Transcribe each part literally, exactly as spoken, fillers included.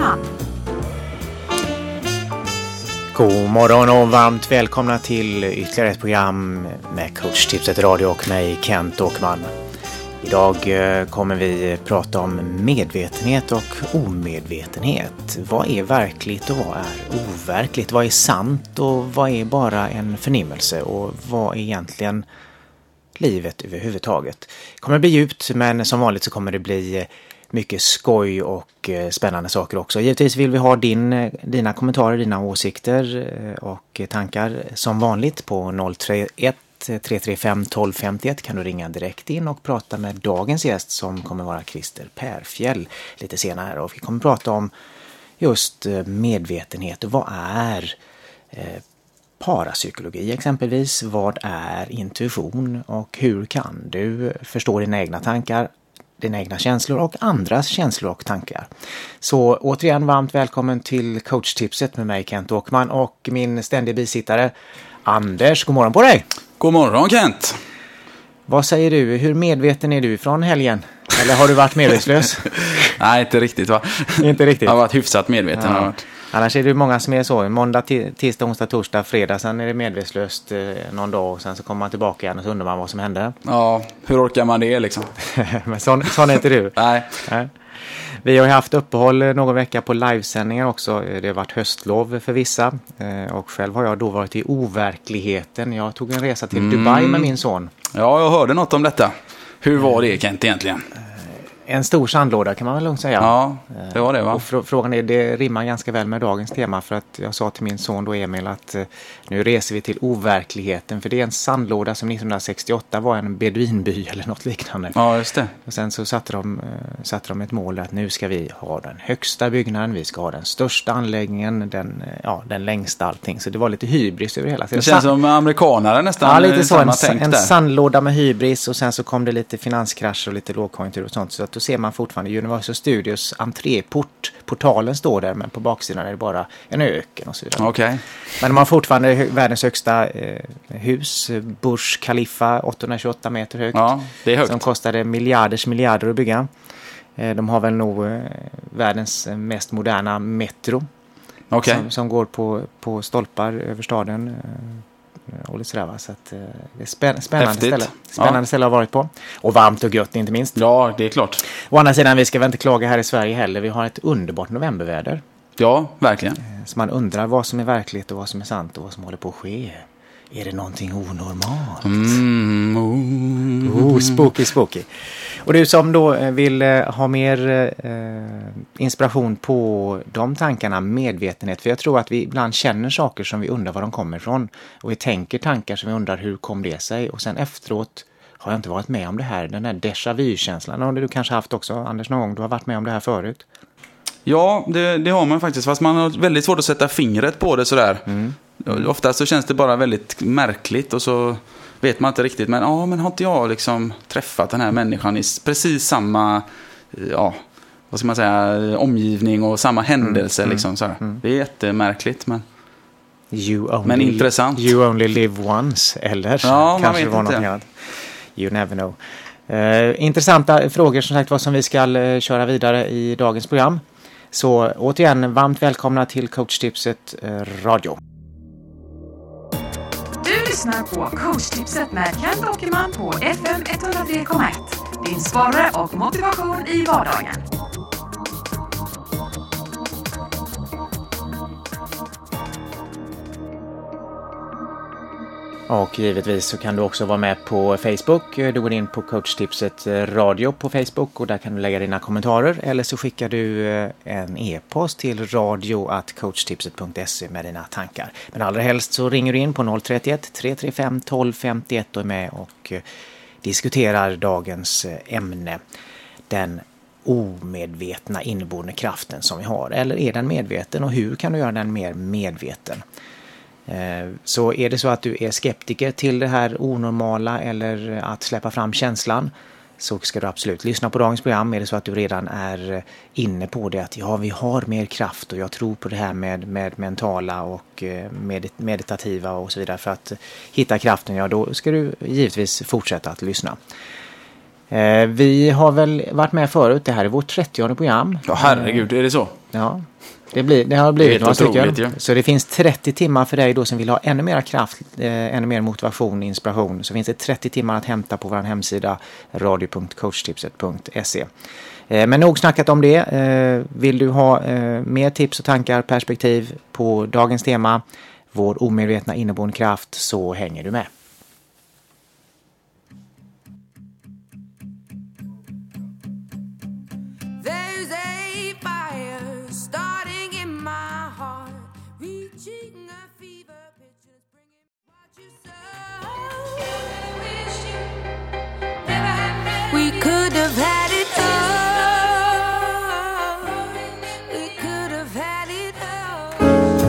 Åkerman. God morgon och varmt välkomna till ytterligare ett program med coachtipset radio och mig Kent Åkerman. Idag kommer vi prata om medvetenhet och omedvetenhet. Vad är verkligt och vad är overkligt? Vad är sant och vad är bara en förnimmelse? Och vad är egentligen livet överhuvudtaget? Det kommer bli djupt, men som vanligt så kommer det bli mycket skoj och spännande saker också. Givetvis vill vi ha din, dina kommentarer, dina åsikter och tankar som vanligt på noll tre ett tre tre fem ett två fem ett. Kan du ringa direkt in och prata med dagens gäst som kommer vara Christer Perfjäll lite senare. Och vi kommer prata om just medvetenhet och vad är eh, parapsykologi exempelvis. Vad är intuition och hur kan du förstå dina egna tankar, dina egna känslor och andras känslor och tankar. Så återigen varmt välkommen till coachtipset med mig Kent Åkerman och min ständiga bisittare Anders. God morgon på dig! God morgon Kent! Vad säger du? Hur medveten är du från helgen? Eller har du varit medvetslös? Nej, inte riktigt va? Inte riktigt. Jag har varit hyfsat medveten. Ja. Har varit. Annars är det många som är så. Måndag, tisdag, onsdag, torsdag, fredag. Sen är det medvetslöst eh, någon dag och sen så kommer man tillbaka igen och så undrar man vad som hände. Ja, hur orkar man det liksom? Men sån, sån är inte du. Nej. Nej. Vi har ju haft uppehåll någon vecka på livesändningar också. Det har varit höstlov för vissa. Och själv har jag då varit i overkligheten. Jag tog en resa till mm. Dubai med min son. Ja, jag hörde något om detta. Hur var det Kent egentligen? En stor sandlåda kan man väl lugnt säga. Ja, det var det va? Och fr- frågan är, det rimmar ganska väl med dagens tema för att jag sa till min son då Emil att eh, nu reser vi till overkligheten för det är en sandlåda som nittonhundrasextioåtta var en beduinby eller något liknande. Ja, just det. Och sen så satte de, eh, satte de ett mål att nu ska vi ha den högsta byggnaden, vi ska ha den största anläggningen, den, eh, ja, den längsta allting. Så det var lite hybris över hela. Så det känns san- som amerikanare nästan. Ja, lite så. En, en där. sandlåda med hybris och sen så kom det lite finanskrascher och lite lågkonjunktur och sånt. Så att då ser man fortfarande Universal Studios entréport. Portalen står där men på baksidan är det bara en öken och så vidare. Okay. Men de har fortfarande världens högsta eh, hus, Burj Khalifa, åttahundratjugoåtta meter högt. Ja, det är högt. Som kostade miljarders miljarder att bygga. Eh, de har väl nog eh, världens mest moderna metro. Okay. Som, som går på, på stolpar över staden. Eh, och lite sådär va? Så att, eh, det är spän- spännande Häftigt. ställe. Spännande ja. ställe har varit på. Och varmt och gött inte minst. Ja, det är klart. Å andra sidan, vi ska väl inte klaga här i Sverige heller. Vi har ett underbart novemberväder. Ja, verkligen. Eh, så man undrar vad som är verkligt och vad som är sant och vad som håller på att ske. Är det någonting onormalt? Mm, oh. Oh, spooky, spooky. Och du som då vill ha mer eh, inspiration på de tankarna, medvetenhet. För jag tror att vi ibland känner saker som vi undrar var de kommer ifrån. Och vi tänker tankar som vi undrar hur kom det sig. Och sen efteråt har jag inte varit med om det här. Den här déjà vu-känslan. Och det du kanske haft också, Anders, någon gång. Du har varit med om det här förut. Ja, det, det har man faktiskt. Fast man har väldigt svårt att sätta fingret på det sådär. Mm. Ofta så känns det bara väldigt märkligt och så vet man inte riktigt. Men ja, men har inte jag liksom träffat den här människan i precis samma, ja, vad ska man säga, omgivning och samma händelse mm, liksom så här. Mm. Det är jättemärkligt, men you only, men intressant. You only live once, eller ja, kanske det var något annat. You never know. Uh, intressanta frågor som sagt vad som vi ska uh, köra vidare i dagens program. Så återigen, varmt välkomna till coachtipset uh, radio. Du lyssnar på coachtipset med Kent Åkerman på F M ett noll tre komma ett. Din svarare och motivation i vardagen. Och givetvis så kan du också vara med på Facebook. Du går in på coachtipset radio på Facebook och där kan du lägga dina kommentarer. Eller så skickar du en e-post till radio at coachtipset punkt se med dina tankar. Men allra helst så ringer du in på noll tre ett tre tre fem ett två fem ett och är med och diskuterar dagens ämne. Den omedvetna inneboende kraften som vi har. Eller är den medveten och hur kan du göra den mer medveten? Så är det så att du är skeptiker till det här onormala eller att släppa fram känslan, så ska du absolut lyssna på dagens program. Är det så att du redan är inne på det att ja, vi har mer kraft och jag tror på det här med, med mentala och med, meditativa och så vidare för att hitta kraften, ja då ska du givetvis fortsätta att lyssna. Vi har väl varit med förut, det här är vårt trettionde program. Ja herregud, är det så? Ja, det, blir, det har blivit det några stycken. Ja. Så det finns trettio timmar för dig då som vill ha ännu mer kraft, eh, ännu mer motivation, inspiration. Så finns det trettio timmar att hämta på vår hemsida radio punkt coachtipset punkt se. Eh, men nog snackat om det. Eh, vill du ha eh, mer tips och tankar, perspektiv på dagens tema, vår omedvetna inneboende kraft, så hänger du med. We could have had it all. We could have had it all.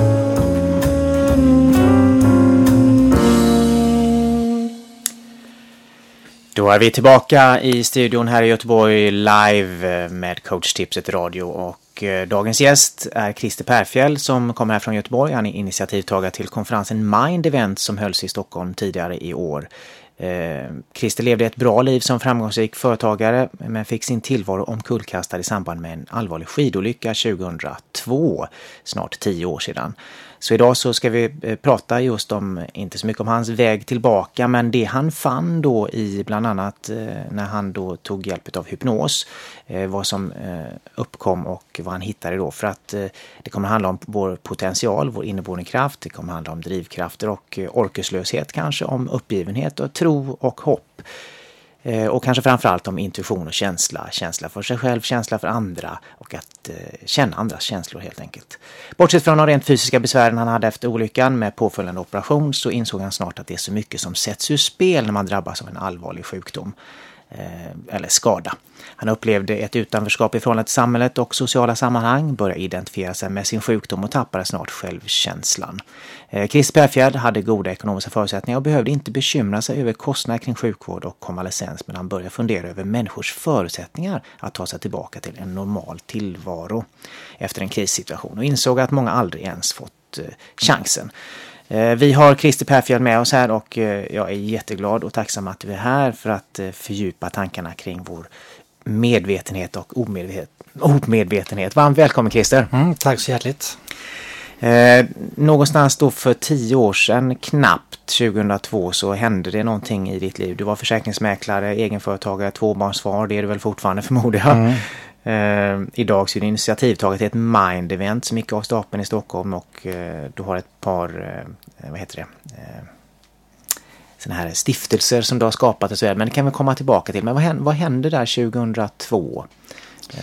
Då är vi tillbaka i studion här i Göteborg live med Coachtipset Radio, och dagens gäst är Christer Perfjäll som kommer här från Göteborg. Han är initiativtagare till konferensen Mind Event som hölls i Stockholm tidigare i år. Eh, Christer levde ett bra liv som framgångsrik företagare, men fick sin tillvaro omkullkastad i samband med en allvarlig skidolycka tjugohundratvå, snart tio år sedan. Så idag så ska vi eh, prata just om, inte så mycket om hans väg tillbaka, men det han fann då i bland annat eh, när han då tog hjälp av hypnos, eh, vad som eh, uppkom och vad han hittade då. För att eh, det kommer handla om vår potential, vår inneboende kraft, det kommer handla om drivkrafter och eh, orkeslöshet, kanske om uppgivenhet och tro och hopp. Eh, och kanske framförallt om intuition och känsla. Känsla för sig själv, känsla för andra och att eh, känna andras känslor helt enkelt. Bortsett från de rent fysiska besvären han hade efter olyckan med påföljande operation, så insåg han snart att det är så mycket som sätts ur spel när man drabbas av en allvarlig sjukdom eh, eller skada. Han upplevde ett utanförskap i förhållande till samhället och sociala sammanhang, började identifiera sig med sin sjukdom och tappade snart självkänslan. Eh, Christer Perfjäll hade goda ekonomiska förutsättningar och behövde inte bekymra sig över kostnader kring sjukvård och konvalescens, men han började fundera över människors förutsättningar att ta sig tillbaka till en normal tillvaro efter en krissituation, och insåg att många aldrig ens fått eh, chansen. Eh, vi har Christer Perfjäll med oss här, och eh, jag är jätteglad och tacksam att du är här för att eh, fördjupa tankarna kring vår medvetenhet och omedvetenhet. omedvetenhet. Varmt välkommen Christer. Mm, tack så hjärtligt. Eh, någonstans då för tio år sedan, knappt tjugohundratvå, så hände det någonting i ditt liv. Du var försäkringsmäklare, egenföretagare, tvåbarnsfar, det är du väl fortfarande förmodligen. Mm. Eh, idag så är du initiativtagare till ett Mind Event som gick av stapeln i Stockholm, och eh, du har ett par, eh, vad heter det, eh, såna här stiftelser som du har skapat och så vidare. Men det kan vi komma tillbaka till. Men vad hände, vad hände där tjugohundratvå? Eh.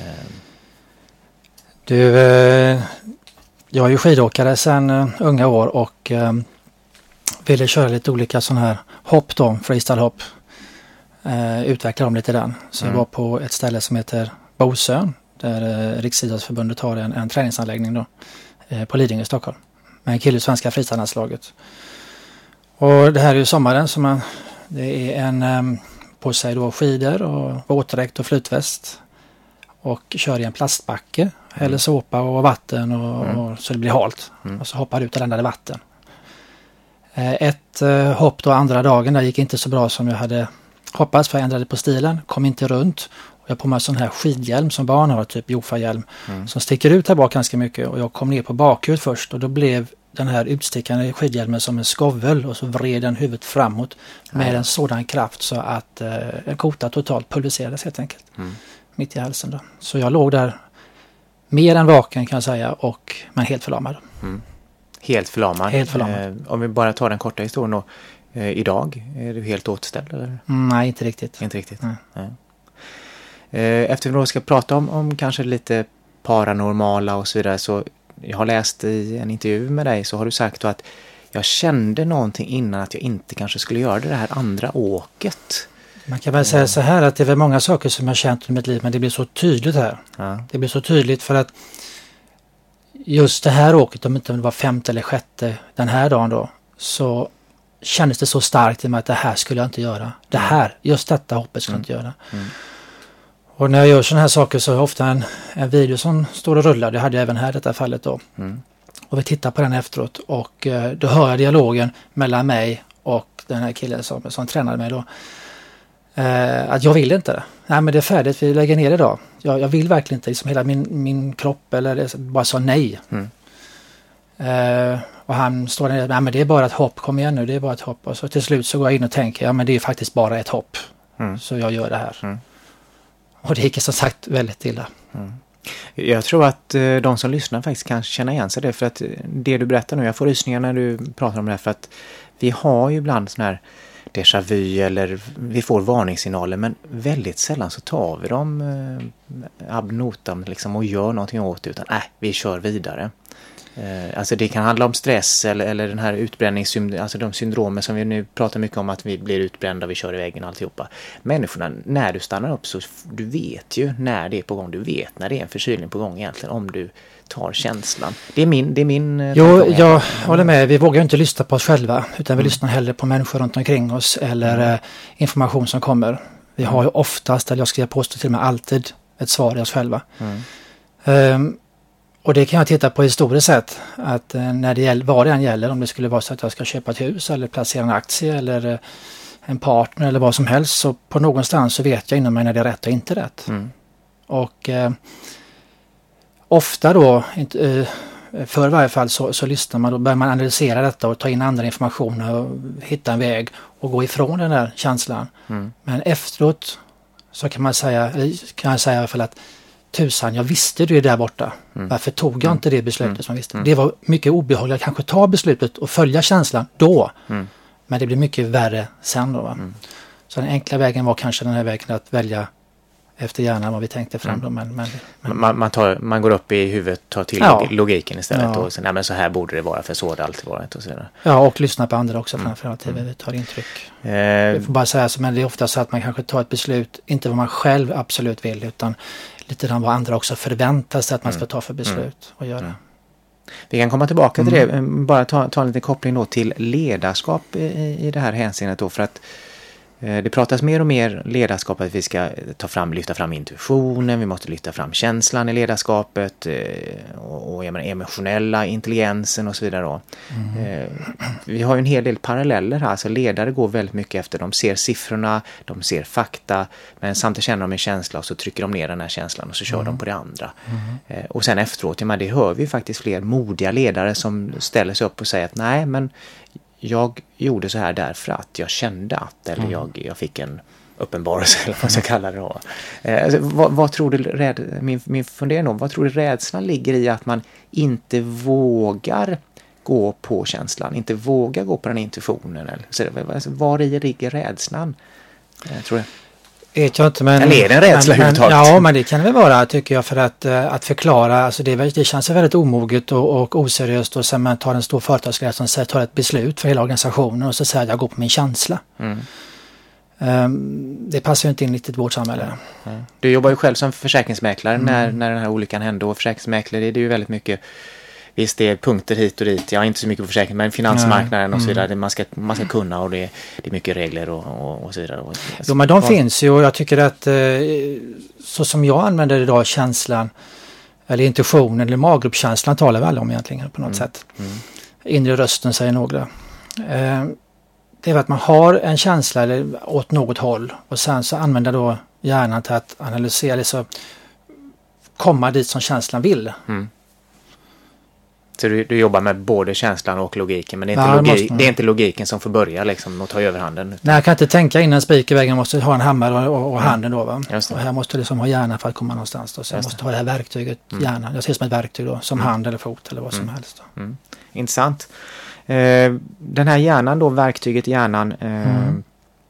Du, eh, jag är ju skidåkare sedan uh, unga år och uh, ville köra lite olika sådana här hopp då, freestylehopp. Uh, utveckla dem lite där. Så mm. jag var på ett ställe som heter Bosön, där uh, Riksidrottsförbundet har en, en träningsanläggning då, uh, på Lidingö i Stockholm. Med en kille i svenska friidrottslandslaget. Och det här är ju sommaren, så man, det är en um, på sig då skidor och våtdräkt och flytväst. Och kör i en plastbacke, mm. eller såpa och vatten och, mm. och så det blir halt. Mm. Och så hoppar ut och landar i vatten. Ett uh, hopp då andra dagen där gick inte så bra som jag hade hoppats, för jag ändrade på stilen, kom inte runt. Och jag har på mig en sån här skidhjälm som barn har, typ Jofa-hjälm, mm. som sticker ut här bak ganska mycket. Och jag kom ner på bakhuvudet först, och då blev den här utstickande skidhjälmen som en skovel, och så vred den huvudet framåt med mm. en sådan kraft så att uh, en kota totalt pulveriserades helt enkelt. Mm. Mitt i halsen då. Så jag låg där mer än vaken kan jag säga, och men helt förlamad. Mm. Helt förlamad. Helt förlamad. Eh, om vi bara tar den korta historien då. Eh, idag, är du helt återställd eller? Mm, nej, inte riktigt. Inte riktigt. Nej. Nej. Eh, efter vi då ska prata om, om kanske lite paranormala och så vidare, så jag har läst i en intervju med dig, så har du sagt då att jag kände någonting innan att jag inte kanske skulle göra det här andra åket. Man kan väl säga så här att det är väl många saker som jag har känt i mitt liv, men det blir så tydligt här. Ja. Det blir så tydligt för att just det här åket, om inte det var femte eller sjätte den här dagen då, så kändes det så starkt i mig att det här skulle jag inte göra. Det här, just detta hoppet skulle jag inte göra. Mm. Och när jag gör sådana här saker så är det ofta en, en video som står och rullar. Det hade jag även här i detta fallet då. Mm. Och vi tittar på den efteråt, och eh, då hör jag dialogen mellan mig och den här killen som, som tränade mig då. Eh, att jag vill inte det. Nej, men det är färdigt, vi lägger ner det idag. Jag, jag vill verkligen inte, liksom hela min, min kropp eller bara sa nej. Mm. Eh, och han står där, nej men det är bara ett hopp, kom igen nu, det är bara ett hopp. Och så till slut så går jag in och tänker, ja men det är faktiskt bara ett hopp. Mm. Så jag gör det här. Mm. Och det gick som sagt väldigt illa. Mm. Jag tror att eh, de som lyssnar faktiskt kan känna igen sig det, för att det du berättar nu, jag får rysningar när du pratar om det här, för att vi har ju ibland sån här déjà vu eller vi får varningssignaler, men väldigt sällan så tar vi dem eh, ab notam liksom och gör någonting åt det, utan nej, äh, vi kör vidare. Eh, alltså det kan handla om stress eller, eller den här utbränningssyndromen, alltså de syndromer som vi nu pratar mycket om, att vi blir utbrända, vi kör i väggen och alltihopa. Människorna, när du stannar upp så du vet ju när det är på gång, du vet när det är en förkylning på gång egentligen, om du tar känslan. Det är min, det är min eh, Jo, jag håller med. Vi vågar inte lyssna på oss själva, utan vi mm. lyssnar hellre på människor runt omkring oss eller mm. eh, information som kommer. Vi har ju oftast, eller jag skulle påstå till och med alltid, ett svar i oss själva. Mm. Um, och det kan jag titta på historiskt sett, att uh, när det gäller, vad det än gäller, om det skulle vara så att jag ska köpa ett hus eller placera en aktie eller uh, en partner eller vad som helst, så på någonstans så vet jag inom mig när det är rätt och inte rätt. Mm. Och uh, ofta då, inte, för i varje fall så, så lyssnar man, då börjar man analysera detta och ta in andra informationer och hitta en väg och gå ifrån den där känslan. Mm. Men efteråt så kan man säga, kan jag säga i alla fall att tusan, jag visste det där borta. Mm. Varför tog jag inte det beslutet mm. som jag visste? Mm. Det var mycket obehagligt att kanske ta beslutet och följa känslan då. Mm. Men det blir mycket värre sen då. Va? Mm. Så den enkla vägen var kanske den här vägen att välja efter hjärnan vad vi tänkte fram då. Men, men, men. Man, man, tar, man går upp i huvudet, tar till ja. logiken istället ja. och säger, nej men så här borde det vara, för så har det alltid varit och så vidare. Ja, och lyssna på andra också mm. framförallt, mm. vi tar intryck. Eh. Jag får bara säga så, men det är ofta så att man kanske tar ett beslut, inte vad man själv absolut vill, utan lite grann vad andra också förväntar sig att man ska ta för beslut mm. och göra. Mm. Vi kan komma tillbaka till mm. det, bara ta, ta en liten koppling då till ledarskap i, i det här hänseendet då, för att det pratas mer och mer ledarskap att vi ska ta fram, lyfta fram intuitionen, vi måste lyfta fram känslan i ledarskapet och, och emotionella intelligensen och så vidare då. Mm. Vi har ju en hel del paralleller här, alltså ledare går väldigt mycket efter, de ser siffrorna, de ser fakta, men samtidigt känner de en känsla och så trycker de ner den här känslan och så kör mm. de på det andra. Mm. Och sen efteråt, ja, men det hör vi faktiskt fler modiga ledare som ställer sig upp och säger att nej, men jag gjorde så här därför att jag kände att, eller mm. jag, jag fick en uppenbarelse, eller vad man ska kalla det då. Eh, alltså, vad, vad tror du, räd, min, min fundering om, vad tror du rädslan ligger i att man inte vågar gå på känslan, inte vågar gå på den intuitionen? Eller, så, alltså, var i ligger rädslan, eh, tror jag? Vet jag inte, men, eller är det en rädsla men, överhuvudtaget? Ja, men det kan det väl vara, tycker jag, för att, att förklara, alltså det, det känns väldigt omoget och, och oseriöst, och sen man tar en stor företagsgrej som säger, tar ett beslut för hela organisationen och så säger att jag går på min känsla. Mm. Um, det passar ju inte in riktigt i vårt samhälle. Mm. Du jobbar ju själv som försäkringsmäklare mm. när, när den här olyckan hände, och försäkringsmäklare, det är ju väldigt mycket. Visst, det är punkter hit och dit. Jag är inte så mycket på försäkring, men finansmarknaden mm. och så vidare. Man ska, man ska kunna, och det, det är mycket regler och, och, och så vidare. Och, jo, men de ja. finns ju, och jag tycker att eh, så som jag använder idag känslan, eller intuitionen, eller maggruppkänslan talar vi alla om egentligen på något mm. sätt. Mm. Inre rösten säger några. Eh, det är att man har en känsla eller åt något håll, och sen så använder då hjärnan till att analysera, eller så komma dit som känslan vill. Mm. Så du, du jobbar med både känslan och logiken, men det är inte, ja, logik, det är inte logiken som får börja liksom, och ta överhanden. Utan... Nej, jag kan inte tänka in en spik i väggen, jag måste ha en hammare och, och, och handen då. Va? Och här måste jag liksom ha hjärnan för att komma någonstans. Då. Så jag måste ha det här verktyget, mm. hjärnan. Jag ser det som ett verktyg då, som mm. hand eller fot eller vad som mm. helst. Då. Mm. Intressant. Eh, den här hjärnan då, verktyget hjärnan. Eh, mm.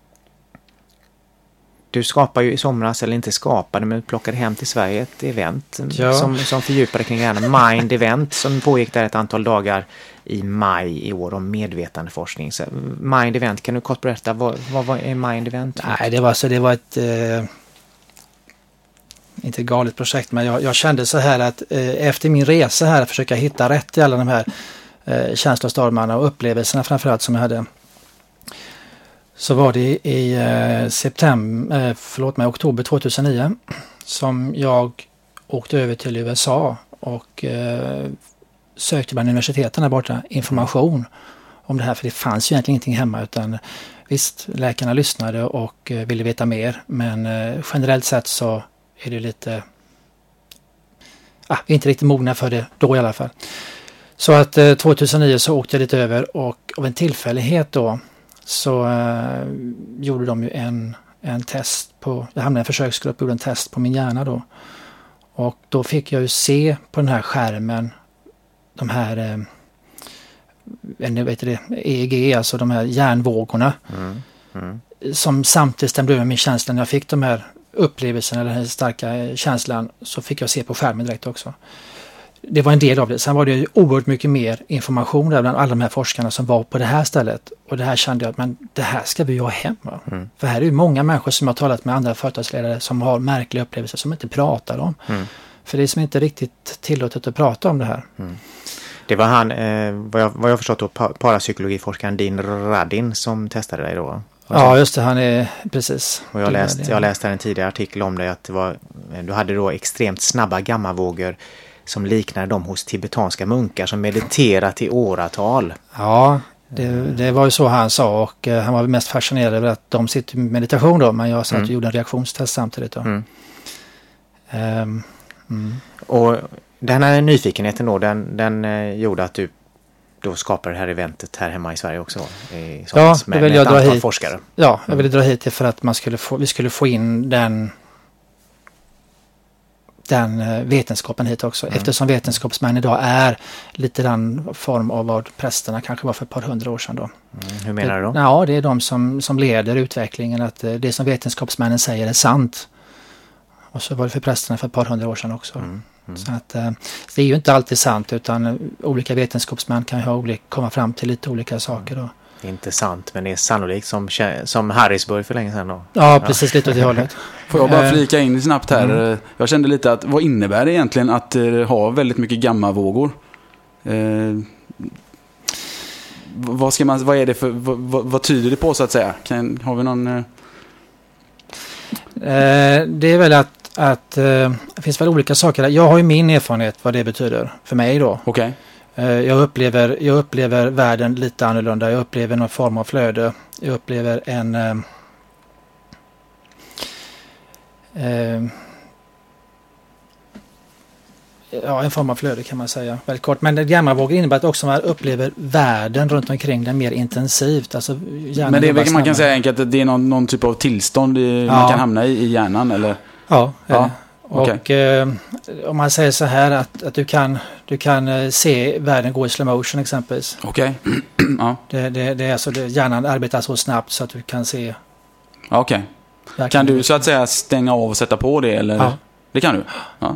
Du skapar ju i somras, eller inte skapade, men plockade hem till Sverige ett event ja. som, som fördjupade kring hjärnan. Mind Event, som pågick där ett antal dagar i maj i år, om medvetandeforskning. Så Mind Event, kan du kort berätta, vad, vad var är Mind Event? Nej, det var, så det var ett eh, inte ett galet projekt, men jag, jag kände så här att eh, efter min resa här, att försöka hitta rätt i alla de här eh, känslostormarna och upplevelserna framförallt som jag hade, så var det i eh, september, eh, förlåt mig, oktober tjugohundranio som jag åkte över till U S A och eh, sökte bland universiteten där borta information om det här, för det fanns ju egentligen ingenting hemma, utan visst, läkarna lyssnade och eh, ville veta mer, men eh, generellt sett så är det lite, ah, vi är inte riktigt mogna för det då i alla fall. Så att eh, tjugohundranio så åkte jag lite över, och av en tillfällighet då så eh, gjorde de ju en, en test på, jag hamnade i en försöksgrupp och gjorde en test på min hjärna då. Och då fick jag ju se på den här skärmen de här eh, vet det, E E G, alltså de här hjärnvågorna mm. Mm. som samtidigt stämde över min känsla. När jag fick de här upplevelserna, eller den här starka känslan, så fick jag se på skärmen direkt också. Det var en del av det. Sen var det ju oerhört mycket mer information där bland alla de här forskarna som var på det här stället. Och det här kände jag att men det här ska vi ju ha hemma. Mm. För här är ju många människor som har talat med andra företagsledare som har märkliga upplevelser som inte pratar om. Mm. För det är som inte riktigt tillåtet att prata om det här. Mm. Det var han, eh, vad, jag, vad jag förstått då, parapsykologiforskaren Dean Radin som testade dig då? Ja, just det, han är precis. Och jag läst, jag läste en tidigare artikel om det, att det var, du hade då extremt snabba gammavågor som liknade dem hos tibetanska munkar som mediterat i åratal. Ja, det, det var ju så han sa, och uh, han var mest fascinerad över att de sitter i meditation då, men jag sa mm. att jag gjorde en reaktionstest samtidigt då. Mm. Um, mm. Och den här nyfikenheten då, den, den uh, gjorde att du då skapade det här eventet här hemma i Sverige också. I, ja, det med, vill med jag ett dra antal hit. forskare. Ja, jag ville dra hit det för att man skulle få, vi skulle få in den den vetenskapen hit också. Mm. Eftersom vetenskapsmän idag är lite den form av vad prästerna kanske var för ett par hundra år sedan då. Mm. Hur menar du då? Ja, det är de som, som leder utvecklingen, att det som vetenskapsmännen säger är sant. Och så var det för prästerna för ett par hundra år sedan också. Mm. Mm. Så att det är ju inte alltid sant, utan olika vetenskapsmän kan ju ha olika, komma fram till lite olika saker då. Det är inte sant, men det är sannolikt som, som Harrisburg för länge sedan då. Ja, precis, ja. Lite åt det hållet. Får jag bara flika in snabbt här. Mm. Jag kände lite att, vad innebär det egentligen att uh, ha väldigt mycket gammavågor? Uh, vad ska man, vad är det för, vad, vad, vad tyder det på så att säga? Kan, har vi någon... Uh... Uh, det är väl att, att uh, det finns väl olika saker där. Jag har ju min erfarenhet vad det betyder för mig då. Okej. Okay. Jag upplever, jag upplever världen lite annorlunda. Jag upplever någon form av flöde. Jag upplever en eh, eh, ja, en form av flöde kan man säga. Väldigt kort. Men gammavågor innebär att också man upplever världen runt omkring den mer intensivt. Alltså, men det är väl, man kan säga enkelt att det är någon, någon typ av tillstånd i, ja. man kan hamna i, i hjärnan eller? Ja, ja. Okay. Och eh, om man säger så här att, att du kan, du kan eh, se världen gå i slow motion exempelvis. Okej. Okay. Ja. Det, det, det är alltså det, hjärnan arbetar så snabbt så att du kan se. Okej. Okay. Kan du så att säga stänga av och sätta på det eller? Ja. Det kan du. Ja.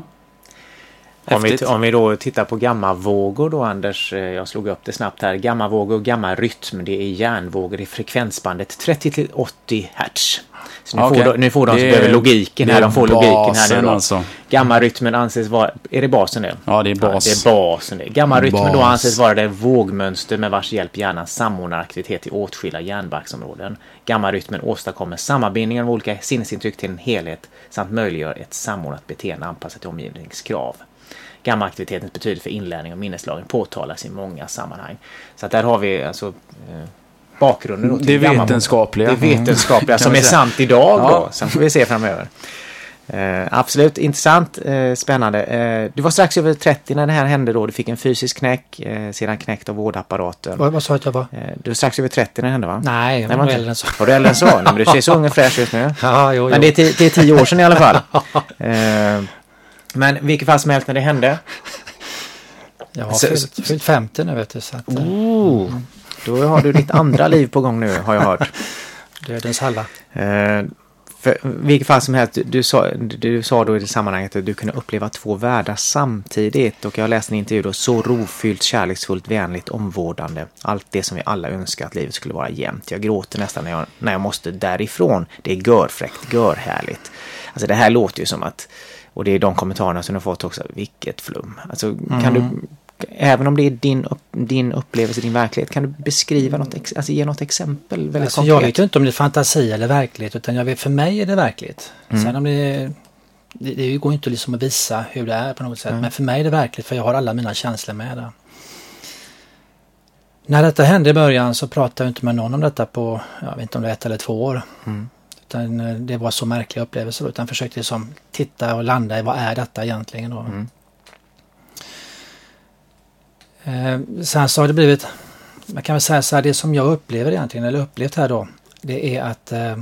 Om vi, om vi då tittar på gammavågor då, Anders, jag slog upp det snabbt här. Gammavågor och gammarytm, det är hjärnvågor i frekvensbandet trettio till åttio hertz. Så nu, okay. får, nu får de som behöver logiken här, de får logiken här nu då. Alltså. Gammarytmen anses vara, är det basen det? Ja, det är bas. Ja, det är basen det. Gammarytmen då anses vara det vågmönster med vars hjälp hjärnan samordnar aktivitet i åtskilda hjärnbarksområden. Gammarytmen åstadkommer sammanbindningen av olika sinnesintryck till en helhet samt möjliggör ett samordnat beteende anpassat till omgivningskrav. Gammaaktivitetens betydelse för inlärning och minneslagring påtalas i många sammanhang. Så att där har vi alltså eh, bakgrunden då till det vetenskapliga. Det vetenskapliga som är sant idag ja. Då. Sen får vi se framöver. Eh, absolut intressant, eh, spännande. Eh, du var strax över trettio när det här hände då. Du fick en fysisk knäck, eh, sedan knäckt av vårdapparaten. Vad, vad sa att jag var? Eh, du var strax över trettio när det hände va? Nej, jag var äldre än så. Var du äldre än så? Nej, men du ser så ung och fräsch ut nu. Ja, jo, jo. Men det är, t- det är tio år sedan i alla fall. Eh, men vilket fall som helst när det hände? Jag har fyllt, fyllt femtio nu vet du. Så att, oh, mm. Då har du ditt andra liv på gång nu har jag hört. Dödens halla. Eh, för vilket fall som helst, du, du, sa, du, du sa då i det sammanhanget att du kunde uppleva två världar samtidigt. Och jag läste en intervju då, så rofyllt, kärleksfullt, vänligt, omvårdande. Allt det som vi alla önskar att livet skulle vara jämnt. Jag gråter nästan när jag, när jag måste därifrån. Det är görfräckt, görhärligt. Alltså det här låter ju som att, och det är de kommentarerna som du har fått också, vilket flum. Alltså mm. kan du, även om det är din, din upplevelse, din verklighet, kan du beskriva något, alltså ge något exempel väldigt alltså, konkret? Jag vet ju inte om det är fantasi eller verklighet, utan jag vet, för mig är det verkligt. Mm. Sen om det, det, det går inte liksom att visa hur det är på något sätt, mm. men för mig är det verkligt, för jag har alla mina känslor med där. När detta hände i början så pratade jag inte med någon om detta på, jag vet inte om det är ett eller två år. Mm. Utan det var så märkliga upplevelser. Utan försökte liksom titta och landa i vad är detta egentligen då. Mm. Eh, sen så har det blivit, man kan väl säga så här, det som jag upplever egentligen, eller upplevt här då, det är att eh,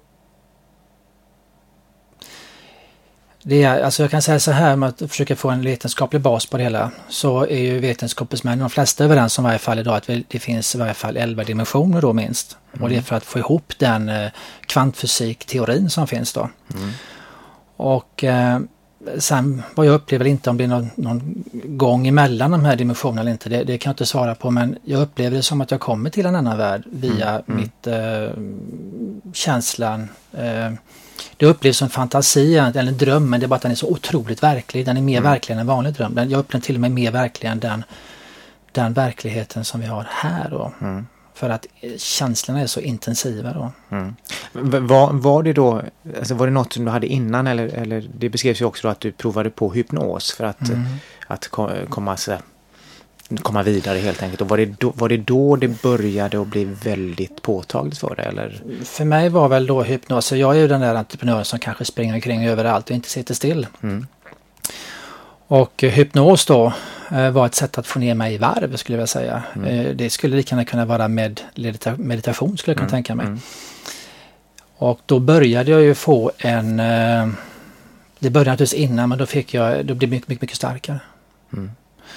det är, alltså jag kan säga så här, med att försöka få en vetenskaplig bas på det hela, så är ju vetenskapsmän, de flesta överens om i varje fall idag att det finns i varje fall elva dimensioner då minst. Mm. Och det är för att få ihop den eh, kvantfysikteorin som finns då. Mm. Och eh, sen vad jag upplever inte om det är någon, någon gång emellan de här dimensionerna eller inte, det, det kan jag inte svara på, men jag upplever det som att jag kommer till en annan värld via mm. Mm. mitt eh, känslan. Eh, det upplevs som fantasi eller en dröm, men det är bara att den är så otroligt verklig. Den är mer mm. verklig än en vanlig dröm. Den, jag upplever till och med mer verklig än den, den verkligheten som vi har här då. Mm. För att känslorna är så intensiva då. Mm. Var, var det då, alltså var det något som du hade innan, eller, eller det beskrevs ju också då att du provade på hypnos för att, mm. att komma, så, komma vidare helt enkelt. Och var det, då, var det då det började att bli väldigt påtagligt för dig? Eller? För mig var väl då hypnos, jag är ju den där entreprenören som kanske springer omkring överallt och inte sitter still. Mm. Och hypnos då var ett sätt att få ner mig i varv, skulle jag säga. Mm. Det skulle lika kunna vara med meditation, skulle jag kunna mm. tänka mig. Mm. Och då började jag ju få en, det började naturligtvis innan, men då fick jag, då blev det mycket, mycket, mycket starkare. Mm.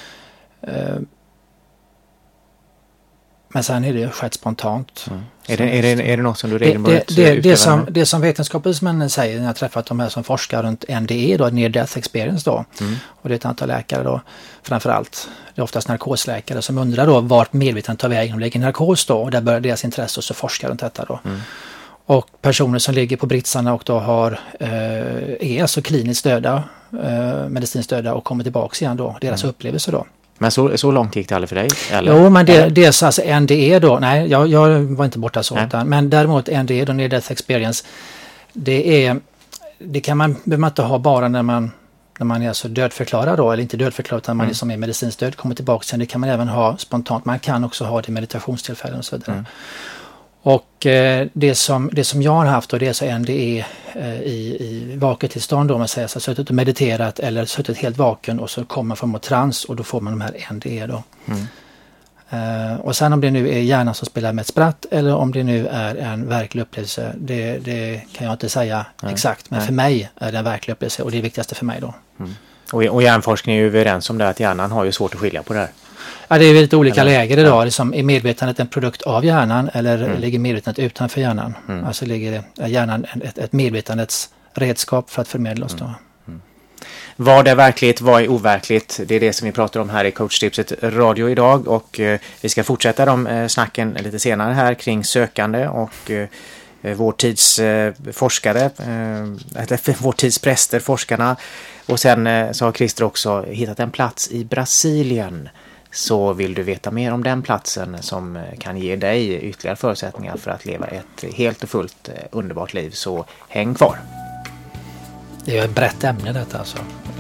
Men sen är det ju skett spontant. Mm. Är, det, är, det, är det något som du regelbundet det, det, det, det, som, det som vetenskapsmännen säger när jag träffat de här som forskar runt N D E, då, Near Death Experience då. Mm. Och det är ett antal läkare då, framförallt. Det är oftast narkosläkare som undrar då vart medvetandet tar vägen. De lägger narkos då, och där börjar deras intresse och så forskar runt detta då. Mm. Och personer som ligger på britsarna och då har, eh, är alltså kliniskt döda, eh, medicinskt döda och kommer tillbaka igen då. Deras mm. upplevelse då. Men så, så långt gick det aldrig för dig? Eller? Jo, men det, det är så alltså N D E då, nej jag, jag var inte borta så, utan, men däremot N D E då, Near Death Experience, det är, det kan man, behöver man inte ha bara när man, när man är alltså dödförklarad då, eller inte dödförklarad utan man mm. är som är medicinskt död, kommer tillbaka sen, det kan man även ha spontant, man kan också ha det i meditationstillfällen och så vidare. Mm. Och eh, det, som, det som jag har haft då, det är så N D E eh, i, i vaketillstånd då, man säger så, suttit och mediterat eller suttit helt vaken och så kommer man från trans och då får man de här N D E då. Mm. Eh, och sen om det nu är hjärnan som spelar med ett spratt eller om det nu är en verklig upplevelse, det, det kan jag inte säga Nej. exakt, men Nej. för mig är det en verklig upplevelse och det är det viktigaste för mig då. Mm. Och, och hjärnforskning är ju överens om det, att hjärnan har ju svårt att skilja på det här. Ja, det är väldigt olika eller, läger idag. Ja. Liksom, är medvetandet en produkt av hjärnan eller mm. ligger medvetandet utanför hjärnan? Mm. Alltså ligger det, hjärnan ett, ett medvetandets redskap för att förmedla oss då. Mm. Mm. Vad är verkligt, vad är overkligt? Det är det som vi pratar om här i Coachtipset radio idag, och eh, vi ska fortsätta de eh, snacken lite senare här kring sökande och eh, vår tids eh, forskare, eh, vår tids präster, forskarna, och sen eh, så har Christer också hittat en plats i Brasilien. Så vill du veta mer om den platsen som kan ge dig ytterligare förutsättningar för att leva ett helt och fullt underbart liv, så häng kvar. Det är ett brett ämne detta alltså.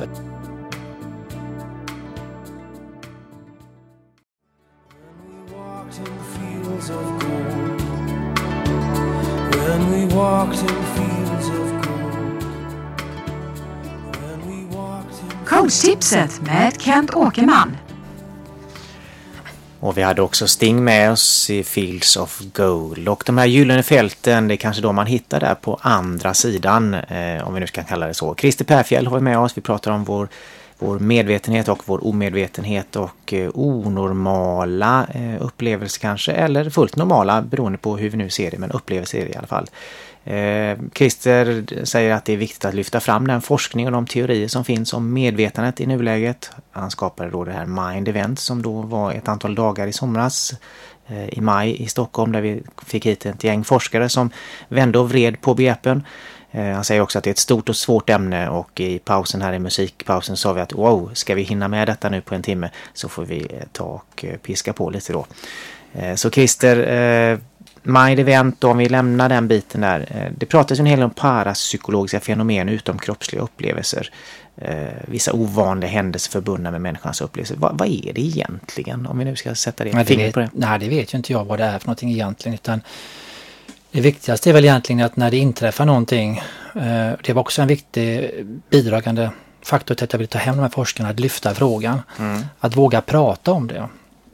Coachtipset med Kent Åkerman. Och vi hade också Sting med oss i Fields of Gold. Och de här gyllene fälten, det är kanske då man hittar där på andra sidan, eh, om vi nu ska kalla det så. Christer Perfjäll har vi med oss. Vi pratar om vår, vår medvetenhet och vår omedvetenhet och eh, onormala eh, upplevelser kanske. Eller fullt normala, beroende på hur vi nu ser det, men upplevelser är det i alla fall. Eh, Christer säger att det är viktigt att lyfta fram den forskning och de teorier som finns om medvetandet i nuläget. Han skapade då det här Mind Event som då var ett antal dagar i somras eh, i maj i Stockholm, där vi fick hit ett gäng forskare som vände och vred på begreppen. Eh, han säger också att det är ett stort och svårt ämne, och i pausen här i musikpausen sa vi att wow, ska vi hinna med detta nu på en timme så får vi eh, ta och eh, piska på lite då. Eh, så Christer, eh, Mind Event, om vi lämnar den biten där. Det pratas en hel del om parapsykologiska fenomen utom kroppsliga upplevelser. Eh, vissa ovanliga händelser förbundna med människans upplevelser. Va, vad är det egentligen, om vi nu ska sätta det, det fingret vet, på det? Nej, det vet ju inte jag vad det är för någonting egentligen, utan det viktigaste är väl egentligen att när det inträffar någonting, eh, det var också en viktig bidragande faktor till att jag vill ta hem de här forskarna, att lyfta frågan, mm. att våga prata om det.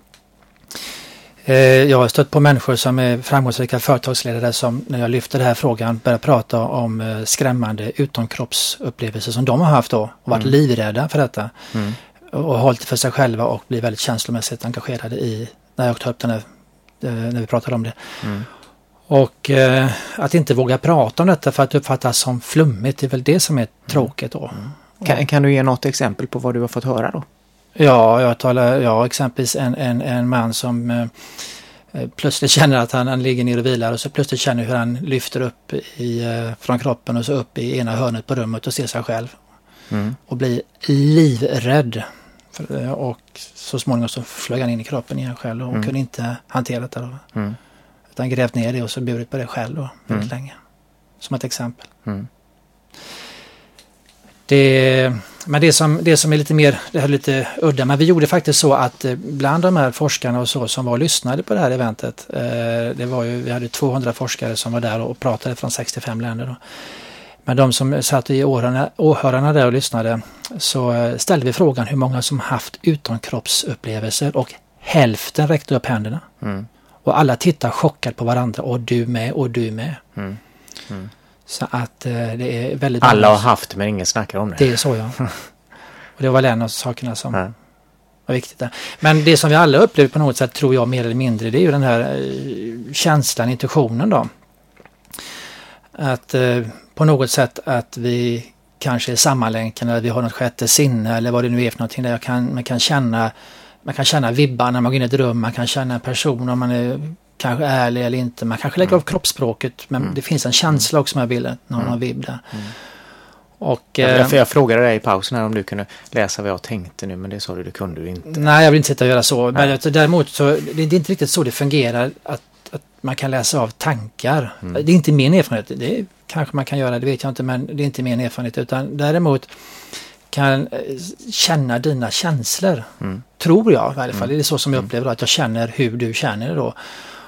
Jag har stött på människor som är framgångsrika företagsledare som när jag lyfter den här frågan börjar prata om skrämmande utomkroppsupplevelser som de har haft då och varit mm. livrädda för detta mm. och hållit för sig själva och blir väldigt känslomässigt engagerade i, när jag tar upp den här, när vi pratar om det. Mm. Och eh, att inte våga prata om detta för att uppfattas som flummigt, det är väl det som är tråkigt då. Mm. Kan, kan du ge något exempel på vad du har fått höra då? Ja, jag talar, ja exempelvis en, en, en man som eh, plötsligt känner att han, han ligger ner och vilar och så plötsligt känner hur han lyfter upp i, eh, från kroppen och så upp i ena hörnet på rummet och ser sig själv. Mm. Och blir livrädd. För, och så småningom så flög han in i kroppen igen själv och mm. kunde inte hantera det då. Mm. Utan grävt ner det och så burit på det själv då väldigt mm. länge. Som ett exempel. Mm. Det, men det som, det som är lite mer, det här är lite udda, men vi gjorde faktiskt så att bland de här forskarna och så som var och lyssnade på det här eventet, eh, det var ju, vi hade tvåhundra forskare som var där och pratade från sextiofem länder då. Men de som satt i åhörarna, åhörarna där och lyssnade, så ställde vi frågan hur många som haft utomkroppsupplevelser och hälften räckte upp händerna. Mm. Och alla tittar chockade på varandra, och du med och du med. Mm. Mm. Så att eh, det är väldigt... Alla har haft, men ingen snackar om det. Det är så, ja. Och det var väl en av sakerna som mm. var viktigt där. Men det som vi alla upplever på något sätt, tror jag mer eller mindre, det är ju den här eh, känslan, intuitionen då. Att eh, på något sätt att vi kanske är sammanlänkade, eller vi har något sjätte sinne, eller vad det nu är för någonting där jag kan, man kan känna man kan känna vibbar när man går in i ett rum, man kan känna en person om man är kanske ärlig eller inte, man kanske lägger av kroppsspråket, men mm. det finns en känsla också med bilden, någon mm. vibb där. Mm. Och, jag, jag, jag frågade dig i pausen här om du kunde läsa vad jag tänkte nu, men det sa du, det kunde du inte. Nej, jag vill inte sitta och göra så. Men däremot så det, det är inte riktigt så det fungerar, att, att man kan läsa av tankar. Mm. Det är inte min erfarenhet, det är, kanske man kan göra, det vet jag inte, men det är inte min erfarenhet, utan däremot kan känna dina känslor. Mm. Tror jag i alla fall. Mm. Det är så som jag upplever att jag känner hur du känner det då.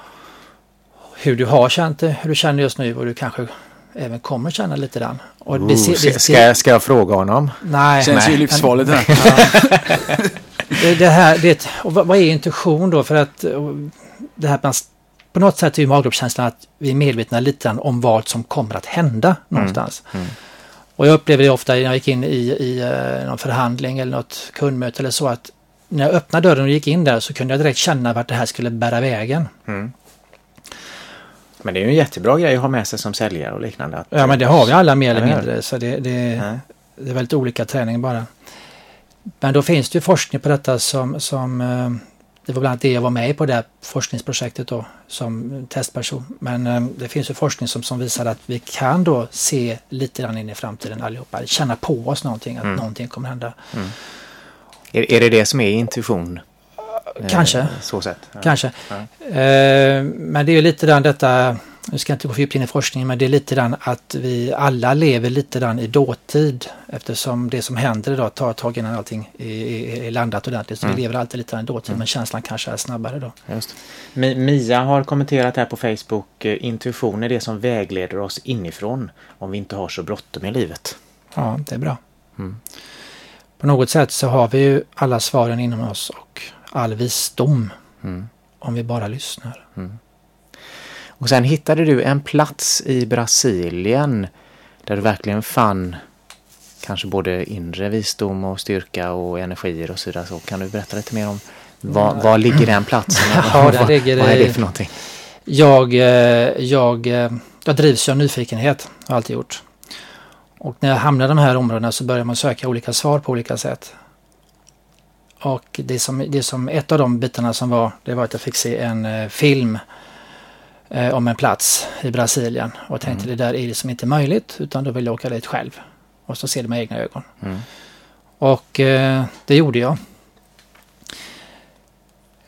Hur du har känt det, hur du känner just nu, och du kanske även kommer känna lite den. Och oh, det, det, ska, ska, jag, ska jag fråga honom? Nej. Känns ju livsfarligt här. Ja. det, det här det, och vad, vad är intuition då? För att det här på något sätt är ju magruppskänslan att vi är medvetna lite om vad som kommer att hända någonstans. Mm. Mm. Och jag upplevde det ofta när jag gick in i, i uh, någon förhandling eller något kundmöte eller så, att när jag öppnade dörren och gick in där så kunde jag direkt känna vart det här skulle bära vägen. Mm. Men det är ju en jättebra grej att ha med sig som säljare och liknande. Att, ja, men det har vi alla mer eller mindre, så det, det, det är väldigt olika träning bara. Men då finns det ju forskning på detta som, som uh, det var bland annat det jag var med på det här forskningsprojektet då, som testperson. Men um, det finns ju forskning som, som visar att vi kan då se lite grann in i framtiden allihopa. Känna på oss någonting, att mm. någonting kommer hända. Mm. Är, är det det som är intuition? Kanske. Eh, så sätt. Ja. Kanske. Ja. Eh, men det är ju lite grann detta, nu ska jag inte gå för djupt in i forskningen, men det är lite grann att vi alla lever lite grann i dåtid, eftersom det som händer idag tar ett tag innan allting är, är, är landat ordentligt. Så mm. vi lever alltid lite grann i dåtid, mm. men känslan kanske är snabbare då. Just. Mia har kommenterat här på Facebook, intuition är det som vägleder oss inifrån om vi inte har så bråttom i livet. Ja, det är bra. Mm. På något sätt så har vi ju alla svaren inom oss och all visdom mm. om vi bara lyssnar. Mm. Och sen hittade du en plats i Brasilien där du verkligen fann kanske både inre visdom och styrka och energier och så vidare. Så kan du berätta lite mer om vad, vad ligger den platsen? Ja, där ligger vad är det för någonting? Jag, jag, jag drivs av nyfikenhet, har alltid gjort. Och när jag hamnar i de här områdena så börjar man söka olika svar på olika sätt. Och det som, det som ett av de bitarna som var, det var att jag fick se en eh, film eh, om en plats i Brasilien. Och tänkte mm. det där är det som inte är möjligt, utan då vill jag åka dit själv. Och så ser det med egna ögon. Mm. Och eh, det gjorde jag.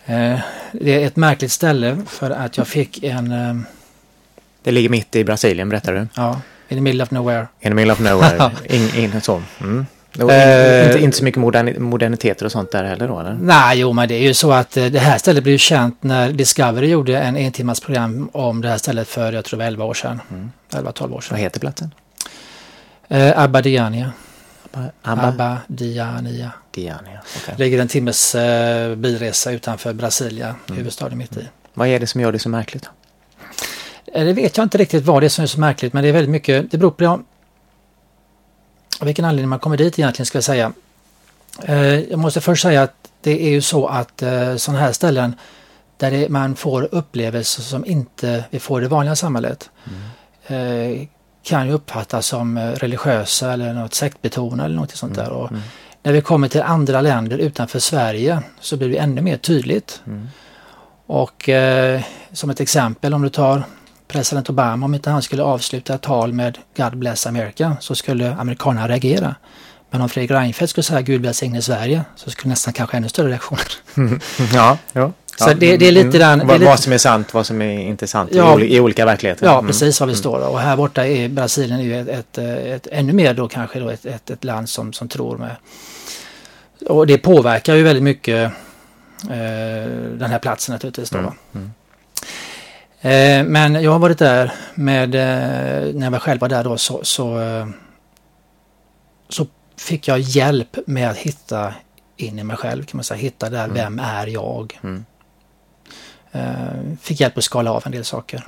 Eh, det är ett märkligt ställe för att jag fick en... Eh, det ligger mitt i Brasilien, berättar du? Ja, in the middle of nowhere. In the middle of nowhere, in, in, så. Mm. Och Eh, inte, inte så mycket modern, moderniteter och sånt där heller då, eller? Nej, jo, men det är ju så att eh, det här stället blev ju känt när Discovery gjorde en en timmars program om det här stället för, jag tror det var elva år sedan. Mm. elva tolv år sedan. Vad heter platsen? Eh, Abadiania. Abba, Abba, Abadiania. Diania, okay. Ligger en timmes eh, bilresa utanför Brasilia, Mm. huvudstaden mitt i. Vad är det som gör det så märkligt då? Eh, det vet jag inte riktigt vad det är som är så märkligt, men det är väldigt mycket, det beror på av vilken anledning man kommer dit egentligen, ska jag säga. Eh, jag måste först säga att det är ju så att eh, sådana här ställen där det, man får upplevelser som inte vi får i det vanliga samhället mm. eh, kan ju uppfattas som religiösa eller något sektbetonat eller något sånt där. Och mm. när vi kommer till andra länder utanför Sverige så blir det ännu mer tydligt. Mm. Och eh, som ett exempel, om du tar president Obama, om inte han skulle avsluta ett tal med God bless America så skulle amerikanerna reagera. Men om Fredrik Reinfeldt skulle säga Gud välsigne Sverige så skulle nästan kanske ännu större reaktioner. ja, ja. Så ja, det, det är lite den... Mm. Vad, lite, vad som är sant, vad som är inte sant ja, i, i olika verkligheter. Ja, mm. precis vad vi står. Och här borta i Brasilien är ju ett, ett, ett, ett ännu mer då kanske då ett, ett, ett land som, som tror med. Och det påverkar ju väldigt mycket eh, den här platsen naturligtvis då. Mm. Mm. Eh, men jag har varit där med, eh, när jag var själv var där då så, så, eh, så fick jag hjälp med att hitta in i mig själv, kan man säga. Hitta där, mm. vem är jag? Mm. Uh, fick hjälp att skala av en del saker.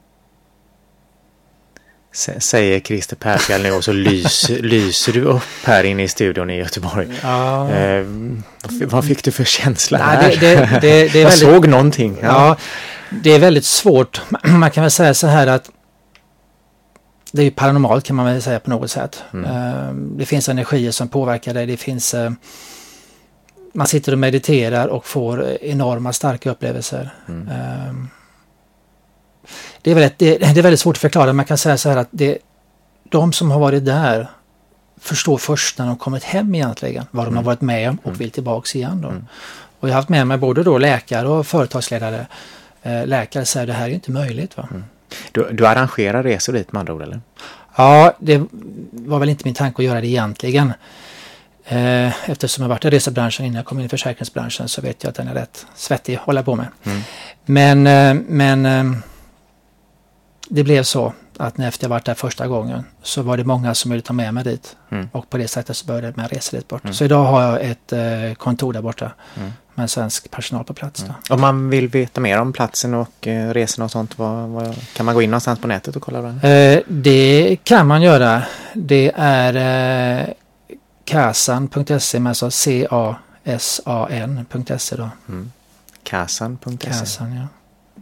S- säger Christer Persson nu och så lys, lyser du upp här inne i studion i Göteborg. Ja. Uh, vad, vad fick du för känsla Nej, här? Det, det, det, det är jag väldigt, såg någonting. Ja. Ja, det är väldigt svårt. Man kan väl säga så här att det är paranormalt, kan man väl säga på något sätt. Mm. Uh, det finns energier som påverkar dig. Det finns... Uh, man sitter och mediterar och får enorma starka upplevelser. Mm. Um, det, är väldigt, det, det är väldigt svårt att förklara. Man kan säga så här att det, de som har varit där förstår först när de kommit hem egentligen vad mm. de har varit med om och mm. vill tillbaka igen. Då. Mm. Och jag har haft med mig både då läkare och företagsledare. Uh, läkare säger det här är inte möjligt. Va? Mm. Du, du arrangerar resor dit med andra ord, eller? Ja, det var väl inte min tanke att göra det egentligen. Eftersom jag varit i resebranschen innan jag kom in i försäkringsbranschen så vet jag att den är rätt svettig att hålla på med. Mm. Men, men det blev så att när efter jag varit där första gången så var det många som ville ta med mig dit. Mm. Och på det sättet så började jag resa dit bort. Mm. Så idag har jag ett kontor där borta mm. med svensk personal på plats. Mm. Om man vill veta mer om platsen och uh, resorna och sånt, vad, vad, kan man gå in någonstans på nätet och kolla det? Eh, det kan man göra. Det är... Eh, Casan punkt se, alltså C A S A N punkt se då. Mm. Casan punkt se. Casan, ja.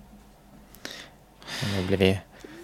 Nu blir vi...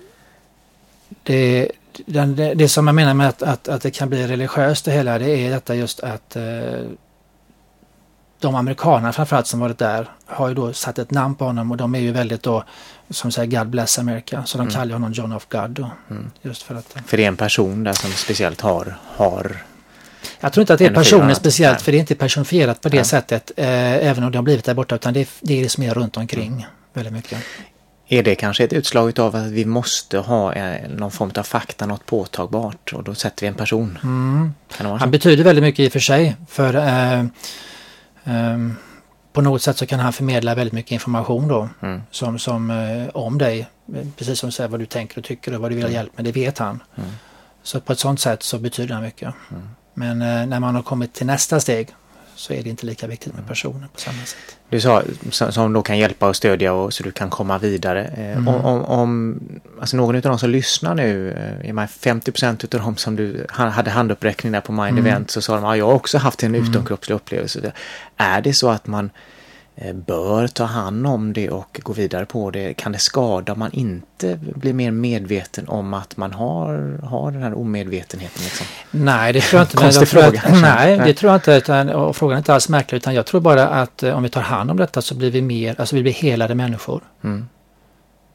Det, det, det som jag menar med att, att, att det kan bli religiöst det hela, det är detta just att eh, de amerikanerna framförallt som varit där har ju då satt ett namn på honom och de är ju väldigt då, som säger God bless America, så de mm. kallar honom John of God då. Mm. Just för att... För det är en person där som speciellt har... har Jag tror inte att det är personen speciellt, nej. För det är inte personifierat på det ja. sättet, eh, även om det har blivit där borta, utan det är det, är det som är runt omkring mm. väldigt mycket. Är det kanske ett utslag av att vi måste ha eh, någon form av fakta, något påtagbart, och då sätter vi en person? Mm. Kan det vara så? Han betyder väldigt mycket i och för sig, för eh, eh, på något sätt så kan han förmedla väldigt mycket information då, mm. som, som eh, om dig, precis som säger vad du tänker och tycker och vad du vill ha hjälp med, det vet han. Mm. Så på ett sånt sätt så betyder han mycket. Mm. Men eh, när man har kommit till nästa steg så är det inte lika viktigt med personer på samma sätt. Du sa som, som då kan hjälpa och stödja och, så du kan komma vidare. Eh, mm. om, om, om alltså någon av de som lyssnar nu, eh, femtio procent av de som du hade handuppräckning där på Mind mm. Event, så sa de att ah, jag har också haft en mm. utomkroppslig upplevelse. Är det så att man bör ta hand om det och gå vidare på det? Kan det skada om man inte blir mer medveten om att man har, har den här omedvetenheten? Liksom? Nej, det tror jag inte. Konstig jag tror fråga. Att, nej, det tror jag inte. Utan, och frågan är inte alls märklig, utan jag tror bara att om vi tar hand om detta så blir vi mer, alltså vi blir helade människor. Mm.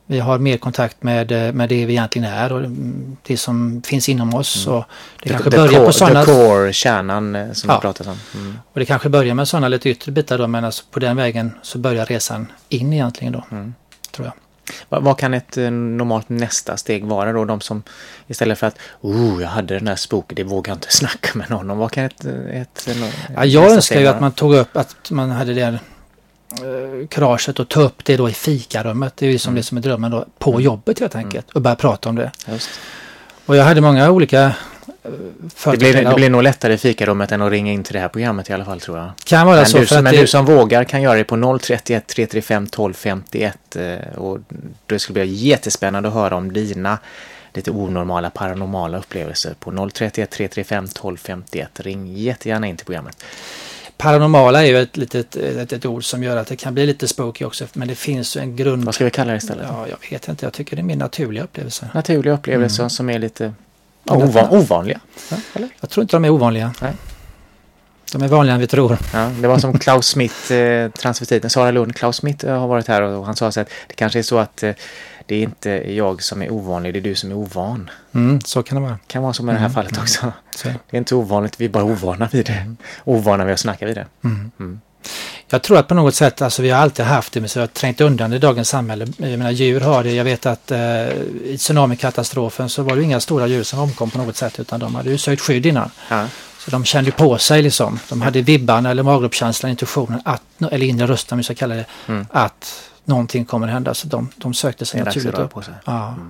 Vi har mer kontakt med, med det vi egentligen är och det som finns inom oss. Mm. Och det kanske the, börjar core, på sådana... The core, kärnan som ja. vi pratat om. Mm. Och det kanske börjar med sådana lite yttre bitar då, men alltså på den vägen så börjar resan in egentligen då, mm. tror jag. Vad, vad kan ett eh, normalt nästa steg vara då? De som istället för att oh, jag hade den där spoken, det vågar inte snacka med någon om. Vad kan ett... ett, ett ja, jag önskar ju att man tog upp, att man hade det där uh, kuraget och ta upp det då i fikarummet. Det är ju som mm. det som är drömmen då, på mm. jobbet helt enkelt. Mm. Och börja prata om det. Just. Och jag hade många olika... Det blir, det blir nog lättare i fikarummet än att ringa in till det här programmet i alla fall, tror jag. Kan vara men så. Du, för att men det... du som vågar kan göra det på noll tre ett tre tre fem ett två fem ett och det skulle bli jättespännande att höra om dina lite onormala paranormala upplevelser på noll tre ett tre tre fem ett två fem ett. Ring jättegärna in till programmet. Paranormala är ju ett litet ett, ett ord som gör att det kan bli lite spooky också, men det finns ju en grund... Vad ska vi kalla det istället? Ja, jag vet inte. Jag tycker det är mer naturliga upplevelser. Naturliga upplevelser mm. som är lite ja, ovan, ovanliga. Ja, eller? Jag tror inte de är ovanliga. Nej. De är vanligare än vi tror. Ja, det var som Klaus Smith, eh, transvestiten Sara Lund. Klaus Smith har varit här och, och han sa så att det kanske är så att eh, det är inte jag som är ovanlig, det är du som är ovan. Mm, så kan det vara. Kan vara som i det här mm. fallet också. Så. Det är inte ovanligt, vi är bara ovana vid det. Mm. Ovana vid att snacka vid det. Mm. Mm. Jag tror att på något sätt, alltså vi har alltid haft det, men så har trängt undan i dagens samhälle. Jag menar, djur har det. Jag vet att eh, i tsunamikatastrofen så var det inga stora djur som omkom på något sätt, utan de hade ju sökt skydd innan. Ja. Så de kände på sig liksom. De hade vibban eller magruppkänslan, intuitionen, att, eller inre rösten om vi ska kalla det, mm. att någonting kommer hända. Så de, de sökte sig naturligt upp. På sig. Ja. Mm.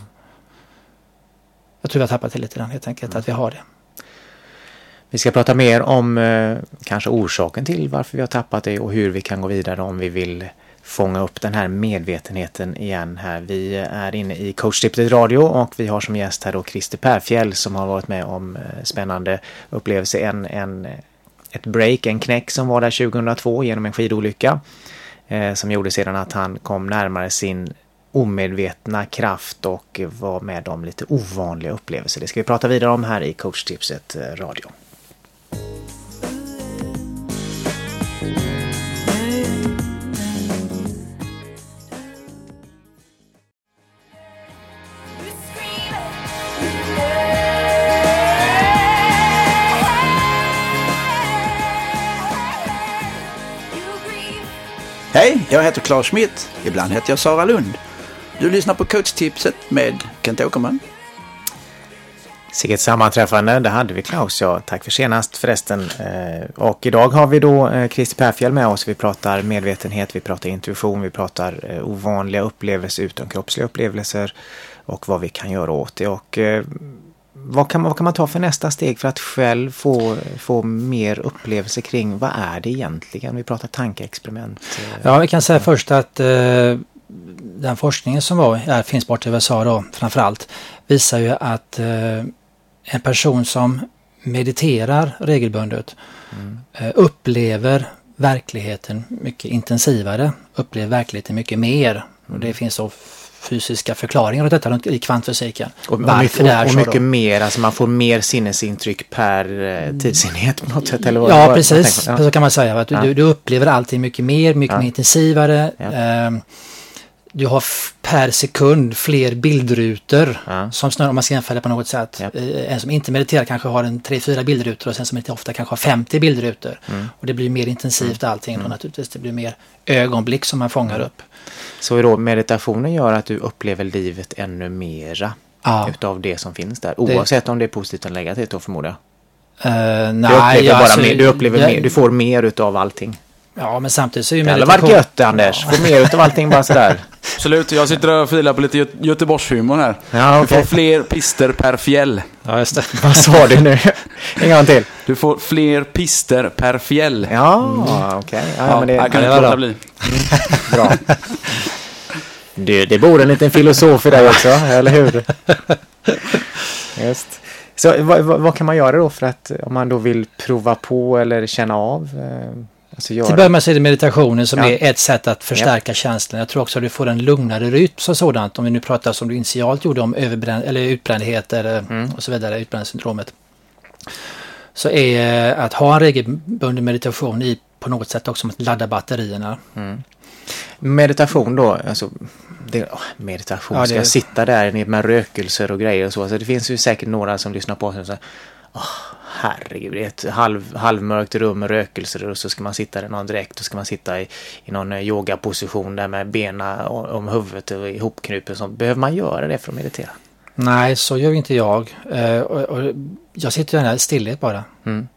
Jag tror vi har tappat till lite den helt enkelt, mm. att vi har det. Vi ska prata mer om eh, kanske orsaken till varför vi har tappat det och hur vi kan gå vidare om vi vill fånga upp den här medvetenheten igen här. Vi är inne i Coachtipset Radio och vi har som gäst här då Christer Perfjäll som har varit med om eh, spännande upplevelse. En, en, ett break, en knäck som var där tjugohundratvå genom en skidolycka eh, som gjorde sedan att han kom närmare sin omedvetna kraft och var med om lite ovanliga upplevelser. Det ska vi prata vidare om här i Coachtipset eh, Radio. Hej, jag heter Claes Schmidt. Ibland heter jag Sara Lund. Du lyssnar på Coachtipset med Kent Åkerman. Sicket sammanträffande, det hade vi Claes, ja. Tack för senast förresten. Och idag har vi då Christer Perfjäll med oss. Vi pratar medvetenhet, vi pratar intuition, vi pratar ovanliga upplevelser, utomkroppsliga upplevelser och vad vi kan göra åt det. Och vad kan man, vad kan man ta för nästa steg för att själv få, få mer upplevelser kring vad är det egentligen? Vi pratar tankeexperiment. Ja, vi kan säga först att eh, den forskningen som var här finns bort i U S A då framförallt visar ju att eh, en person som mediterar regelbundet mm. eh, upplever verkligheten mycket intensivare, upplever verkligheten mycket mer. Mm. Och det finns så fysiska förklaringar åt detta i kvantfysiken. Och, och mycket, det är och mycket mer, alltså man får mer sinnesintryck per eh, tidsenhet på något sätt. Eller vad, ja, vad, precis. Ja. Så kan man säga. Att du, ja. du, du upplever allting mycket mer, mycket ja. mer intensivare. Ja. Eh, du har f- per sekund fler bildrutor ja. som snurrar, om man ska jämföra på något sätt. Ja. Eh, en som inte mediterar kanske har en tre fyra bildrutor och sen som inte ofta kanske har femtio bildrutor. Mm. Och det blir mer intensivt mm. allting. Mm. Och naturligtvis det blir mer ögonblick som man fångar mm. upp. Så då meditationen gör att du upplever livet ännu mera ja. utav det som finns där. Oavsett det... om det är positivt eller negativt då förmodar jag. Uh, nej, du upplever, ja, bara alltså, mer, du, upplever jag, mer, du får mer utav allting. Ja, men samtidigt så är ju meditation... Eller var gött, Anders. Ja. Får mer utav allting bara sådär. Absolut, jag sitter och filar på lite Göte- Göteborgshumor här. Ja, okay. Du får fler pister per fjäll. Ja, just det. Vad sa du nu? En gång till. Du får fler pister per fjäll. Ja, mm. okej. Okay. Ja, ja, men det kan kan det låta bli. Bra. Det, det bor en liten filosof i dig också, eller hur? Just. Så vad, vad, vad kan man göra då för att om man då vill prova på eller känna av? Alltså göra... Till början med så är det meditationen som ja. är ett sätt att förstärka ja. känslan. Jag tror också att du får en lugnare rytm och sådant. Om vi nu pratar som du initialt gjorde om överbrän- eller utbrändhet mm. och så vidare, utbrändningssyndromet. Så är att ha en regelbunden meditation i på något sätt också att ladda batterierna. Mm. Meditation då, alltså, tänker, åh, meditation, Ja, det- ska jag sitta där med rökelser och grejer och så. Så det finns ju säkert några som lyssnar på oss och säger, åh, herregud, det är ett halv, halvmörkt rum med rökelser och så ska man sitta där någon direkt och ska man sitta i, i någon yogaposition där med benen om huvudet och ihopknupen. Så behöver man göra det för att meditera? Nej, så gör inte jag. Eh, och, och jag sitter gärna i stillhet bara. Mm.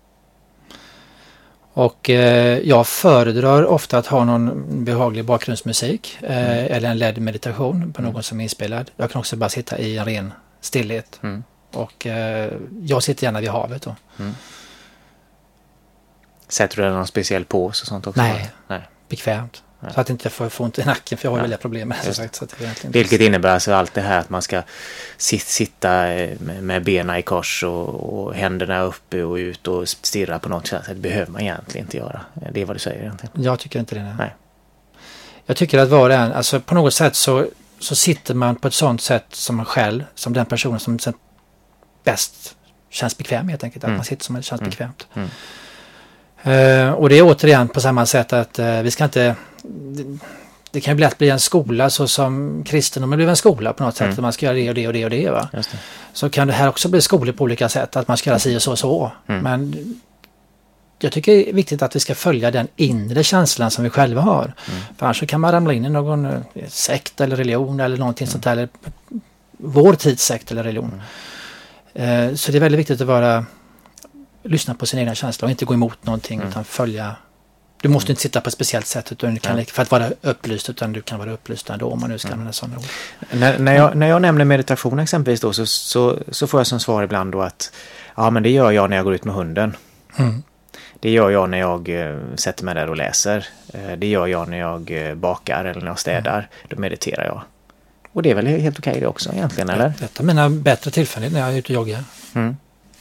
Och eh, jag föredrar ofta att ha någon behaglig bakgrundsmusik eh, Mm. eller en ledd meditation på någon som är inspelad. Jag kan också bara sitta i en ren stillhet. Mm. Och eh, jag sitter gärna vid havet då. Sätter du någon speciell pås och sånt också? Nej. Nej. Bekvämt. Nej. Så att inte får få ont i nacken, för jag har Nej. väldiga problem med det. Just Så sagt, så att det är egentligen- Vilket innebär alltså allt det här att man ska sit, sitta eh, med, med benen i kors och, och händerna uppe och ut och stirra på något sätt. Det behöver man egentligen inte göra. Det är vad du säger egentligen. Jag tycker inte det. Nej. Nej. Jag tycker att var och en, alltså på något sätt så, så sitter man på ett sånt sätt som man själv, som den personen som sen bäst känns bekväm helt enkelt. Att Mm. man sitter som det känns Mm. bekvämt. Mm. Eh, och det är återigen på samma sätt att eh, vi ska inte... Det, det kan ju lätt bli en skola så som kristendomen blev en skola på något sätt. Mm. Att man ska göra det och det och det och det. Va? Just det. Så kan det här också bli skolor på olika sätt. Att man ska göra si och så och så. Mm. Men jag tycker det är viktigt att vi ska följa den inre känslan som vi själva har. Mm. För annars så kan man ramla in i någon eh, sekt eller religion eller någonting sånt där. Eller vår tids sekt eller religion. Eh, så det är väldigt viktigt att vara lyssna på sina egna känslor och inte gå emot någonting Mm. utan följa. Du måste inte sitta på ett speciellt sätt utan du kan, Nej. för att vara upplyst, utan du kan vara upplyst ändå om man nu ska använda sådana ord. När, när, jag, när jag nämner meditation exempelvis då så, så, så får jag som svar ibland då att ja, men det gör jag när jag går ut med hunden. Mm. Det gör jag när jag eh, sätter mig där och läser. Eh, det gör jag när jag eh, bakar eller när jag städar. Då mediterar jag. Och det är väl helt okej det också egentligen, eller? Detta är mina bättre tillfällen när jag är ute och joggar. Mm.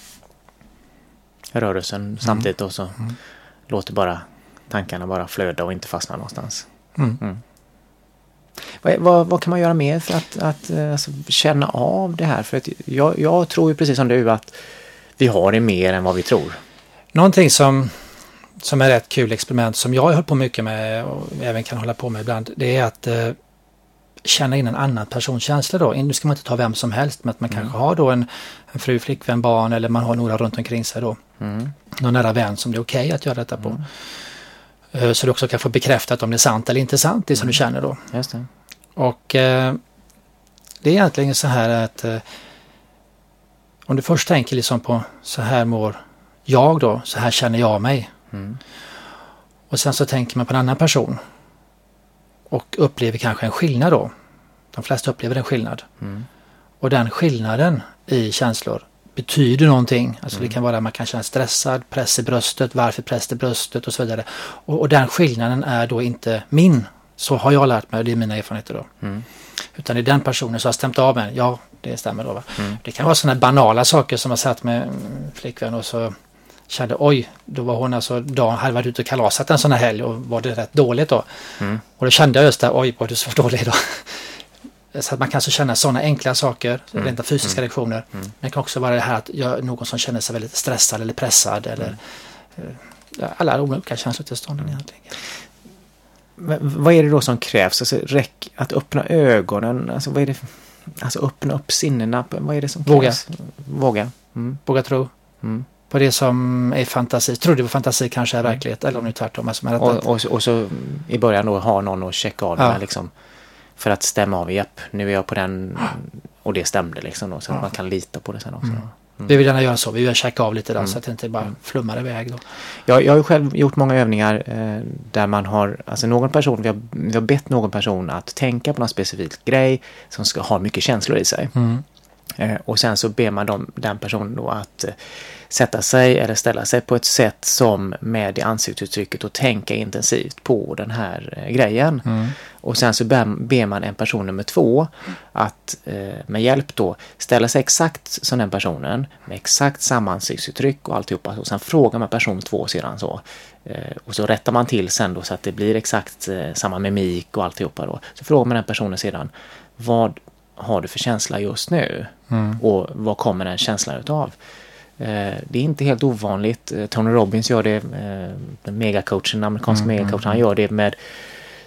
Rörelsen samtidigt då så Mm. låter bara tankarna bara flöda och inte fastna någonstans. Mm. Vad, vad, vad kan man göra mer för att, att eh, alltså, känna av det här? För att jag, jag tror ju precis som du att vi har det mer än vad vi tror. Någonting som, som är ett kul experiment som jag har hållit på mycket med och även kan hålla på med ibland, det är att eh, känna in en annan persons känsla då. Nu ska man inte ta vem som helst, men att man Mm. kanske har då en, en fru, flickvän, barn eller man har några runt omkring sig då. Mm. Någon nära vän som det är okej att göra detta på. Eh, Så du också kan få bekräftat om det är sant eller inte sant, det som du känner då. Just det. Och eh, det är egentligen så här att eh, om du först tänker liksom på så här mår jag då, så här känner jag mig. Mm. Och sen så tänker man på en annan person och upplever kanske en skillnad då. De flesta upplever en skillnad. Mm. Och den skillnaden i känslor betyder någonting. Alltså det kan vara att man kan känna stressad, press i bröstet, varför press i bröstet och så vidare. Och, och den skillnaden är då inte min. Så har jag lärt mig och det är mina erfarenheter då. Mm. Utan det är den personen som har stämt av mig. Ja, det stämmer då va. Mm. Det kan vara sådana banala saker som jag satt med en flickvän och så kände oj, då var hon alltså, dagen hade varit ute och kalasat en sån här helg och var det rätt dåligt då. Mm. Och då kände jag just där, oj var du så dålig idag. Så att man kan så känna sådana enkla saker, Mm. rent fysiska Mm. reaktioner. Mm. Men det kan också vara det här att jag, någon som känner sig väldigt stressad eller pressad eller eh, alla olika känslotillstånden egentligen. Men vad är det då som krävs? Alltså, räck, att öppna ögonen, alltså vad är det? Alltså öppna upp sinnena, vad är det som Våga. krävs? Våga. Mm. Våga tro Mm. på det som är fantasi. Tror du på fantasi kanske är verklighet eller om det är tvärtom. Alltså, men att, Och, och, så- och så i början då ha någon att checka av Ja. med liksom, för att stämma av, japp, nu är jag på den och det stämde liksom då, så att Ja. man kan lita på det sen också. Mm. Mm. vi vill gärna göra så, vi vill checka av lite då, Mm. så att det inte bara flummar iväg då. Jag, jag har ju själv gjort många övningar eh, där man har, alltså någon person, vi har, vi har bett någon person att tänka på någon specifik grej som ska ha mycket känslor i sig. Mm. Eh, och sen så ber man dem, den personen då att eh, sätta sig eller ställa sig på ett sätt som med det ansiktsuttrycket och tänka intensivt på den här eh, grejen. Mm. Och sen så ber, ber man en person nummer två att eh, med hjälp då ställa sig exakt som den personen med exakt samma ansiktsuttryck och alltihopa. Och sen frågar man person två sedan så. Eh, och så rättar man till sen då så att det blir exakt eh, samma mimik och alltihopa då. Så frågar man den personen sedan, vad har du för känsla just nu? Mm. Och vad kommer den känslan utav? Eh, det är inte helt ovanligt. Eh, Tony Robbins gör det, eh, den megacoachen, den amerikanska Mm, megacoachen, han gör det med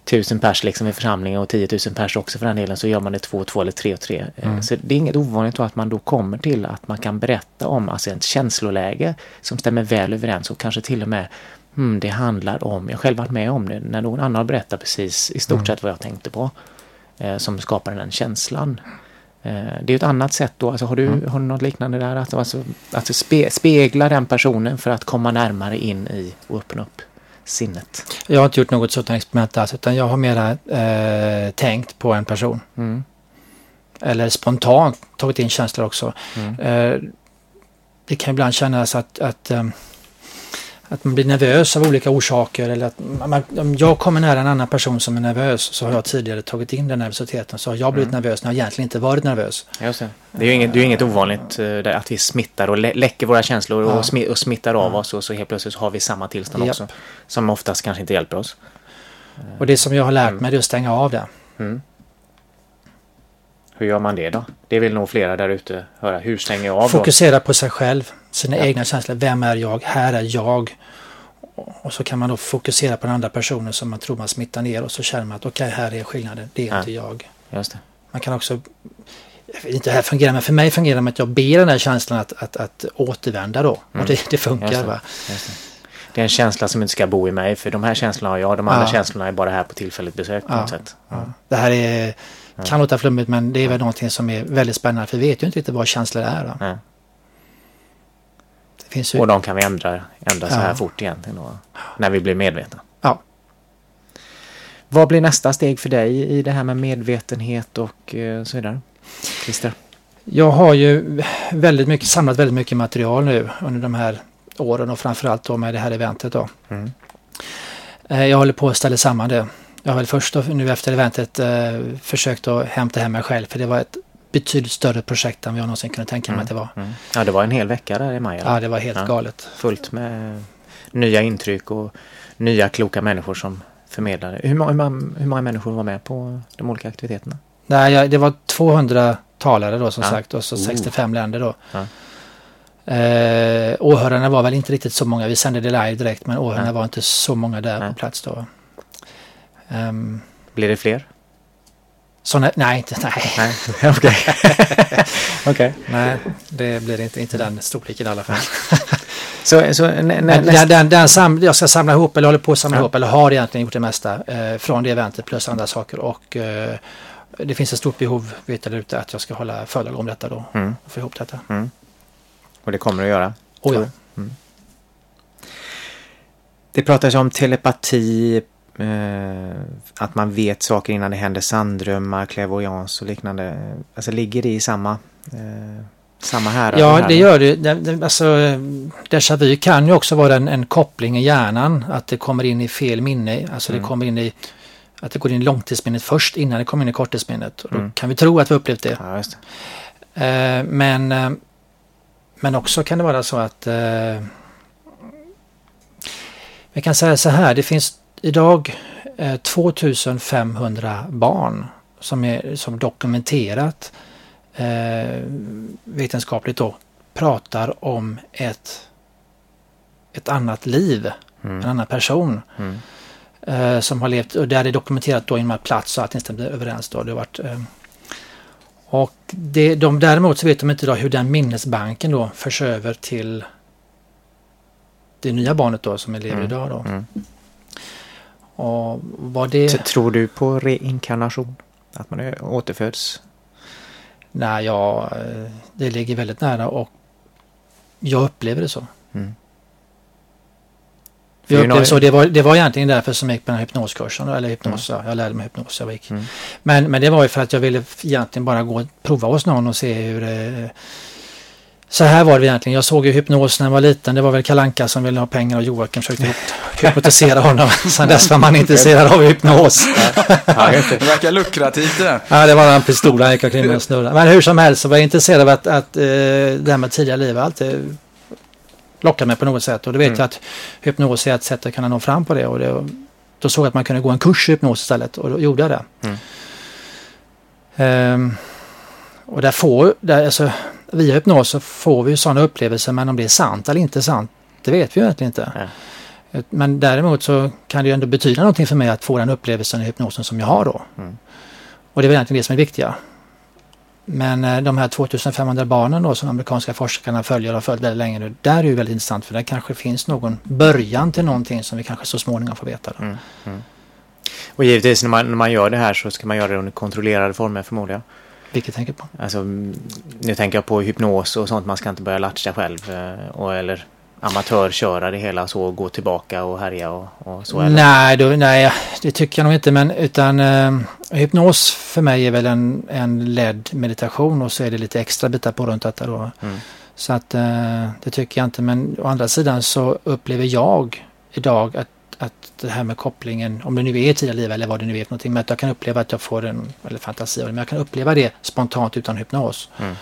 tusen pers liksom i församlingen och tiotusen pers också för den delen, så gör man det två och två eller tre och tre. Mm. Så det är inget ovanligt då att man då kommer till att man kan berätta om alltså ett känsloläge som stämmer väl överens och kanske till och med hmm, det handlar om, jag själv varit med om det när någon annan berättar precis i stort mm. sett vad jag tänkte på eh, som skapar den känslan. Eh, det är ett annat sätt då, alltså har du, mm. har du något liknande där? Att alltså, alltså spe, spegla den personen för att komma närmare in i och öppna upp sinnet. Jag har inte gjort något sådant experiment alls, utan jag har mera eh, tänkt på en person. Mm. Eller spontant tagit in känslor också. Mm. Eh, det kan ibland kännas att, att, eh, att man blir nervös av olika orsaker. Eller att man, om jag kommer nära en annan person som är nervös, så har jag tidigare tagit in den nervositeten. Så har jag blivit mm. nervös när jag egentligen inte varit nervös. Just det. Det är ju inget, det är inget ovanligt uh, att vi smittar och lä- läcker våra känslor och, ja. smi- och smittar av ja. oss. Och så helt plötsligt så har vi samma tillstånd Japp. också. Som oftast kanske inte hjälper oss. Och det som jag har lärt mm. mig är att stänga av det. Mm. Hur gör man det då? Det vill nog flera där ute höra. Hur stänger jag av? Fokusera då? På sig själv. Sina ja. egna känslor. Vem är jag? Här är jag. Och så kan man då fokusera på den andra personen som man tror man smittar ner. Och så känner man att okej, okay, här är skillnaden. Det är ja. inte jag. Just det. Man kan också... Inte det här fungerar, men för mig fungerar det med att jag ber den här känslan att, att, att återvända då. Mm. Och det, det funkar. Just det. Va? Just det. Det är en känsla som inte ska bo i mig. För de här känslorna har jag. De andra ja. känslorna är bara här på tillfälligt besök på ja. något sätt. Ja. Ja. Det här är... kan låta flummigt, men det är väl någonting som är väldigt spännande, för vi vet ju inte riktigt vad känslor är. Då. Ja. Det finns ju... Och de kan vi ändra, ändra så här ja. fort egentligen då, när vi blir medvetna. Ja. Vad blir nästa steg för dig i det här med medvetenhet och eh, så vidare? Christer? Jag har ju väldigt mycket, samlat väldigt mycket material nu under de här åren och framförallt då med det här eventet då. Mm. Eh, jag håller på att ställa samman det. Jag har väl först då, nu efter eventet eh, försökt att hämta hem mig själv, för det var ett betydligt större projekt än vad jag någonsin kunde tänka mig mm. att det var. Mm. Ja, det var en hel vecka där i maj. Eller? Ja, det var helt ja. galet. Fullt med nya intryck och nya kloka människor som förmedlade. Hur många, hur många, hur många människor var med på de olika aktiviteterna? Nej, det var tvåhundra talare då som ja. sagt, och så sextiofem oh. länder då. Ja. Eh, åhörarna var väl inte riktigt så många. Vi sände det live direkt, men åhörarna ja. var inte så många där ja. på plats då. Um, Blir det fler? Såna, nej, inte, nej. Nej, okej. okay. Nej, det blir inte, inte den storleken i alla fall. så, så, nä, nä, Men den, den, den sam, jag ska samla ihop, eller håller på att samla ja. ihop, eller har egentligen gjort det mesta eh, från det eventet plus andra saker. Och eh, det finns ett stort behov, vet jag där ute, att jag ska hålla föredrag om detta då. Mm. Och få ihop detta. Mm. Och det kommer du att göra? Oh, ja. Mm. Det pratas om telepati, Uh, att man vet saker innan det händer, sanddrömmar, clairvoyance och liknande. Alltså ligger det i samma uh, samma här? Ja, här? det gör det. det, det alltså, déjà vu kan ju också vara en, en koppling i hjärnan, att det kommer in i fel minne. Alltså mm. det kommer in i att det går in i långtidsminnet först innan det kommer in i korttidsminnet. Och då mm. kan vi tro att vi upplevt det. Ja, just det. Uh, men uh, men också kan det vara så att uh, vi kan säga så här, det finns idag eh, tvåtusenfemhundra barn som är som dokumenterat eh, vetenskapligt då pratar om ett ett annat liv, mm. en annan person mm. eh, som har levt, och där det är dokumenterat då inom en plats så att det inte stämmer överens då. Det har varit, eh, och det, de, däremot så vet de inte då hur den minnesbanken då förs över till det nya barnet då som lever mm. idag då. Mm. Och vad det... Tror du på reinkarnation? Att man återföds? Nej, ja, det ligger väldigt nära och jag upplever det så. Mm. Jag upplevde några... så. Det var, det var egentligen därför som jag gick på den här hypnoskursen. Eller hypnos, mm. jag lärde mig hypnos. Jag gick. Mm. Men, men det var ju för att jag ville egentligen bara gå och prova hos någon och se hur... Eh, Så här var det egentligen. Jag såg ju hypnos när jag var liten. Det var väl Kalle Anka som ville ha pengar och Joakim försökte hypnotisera honom. Sen dess var man intresserad av hypnos. Ja, det verkar lukrativt det. Ja, det var en pistol. Han gick omkring med en snurra. Men hur som helst så var jag intresserad av att, att uh, det här med tidiga liv alltid lockade mig på något sätt. Och då vet mm. jag att hypnos är ett sätt att kunna nå fram på det. Och det, då såg jag att man kunde gå en kurs i hypnos istället. Och då gjorde jag det. Mm. Um, och där får... Där, alltså, via hypnos så får vi ju sådana upplevelser, men om det är sant eller inte sant, det vet vi ju egentligen inte. Men däremot så kan det ju ändå betyda någonting för mig att få den upplevelsen i hypnosen som jag har då. Mm. Och det är väl egentligen det som är viktiga. Men eh, de här tvåtusenfemhundra barnen då som amerikanska forskarna följer och har följt väldigt länge nu, där är det ju väldigt intressant för det kanske finns någon början till någonting som vi kanske så småningom får veta. Då. Mm. Mm. Och givetvis när man, när man gör det här så ska man göra det under kontrollerade former förmodligen. Vilket tänker på? Alltså, nu tänker jag på hypnos och sånt, man ska inte börja latcha själv och, eller amatörköra det hela så och gå tillbaka och härja och, och så. Eller? Nej, då, nej, det tycker jag nog inte, men utan eh, hypnos för mig är väl en, en ledd meditation och så är det lite extra bitar på runt detta då. Mm. Så att eh, det tycker jag inte, men å andra sidan så upplever jag idag att att det här med kopplingen, om det nu är tidigare liv eller vad det nu är för någonting, men att jag kan uppleva att jag får en, eller fantasi, men jag kan uppleva det spontant utan hypnos. Mm.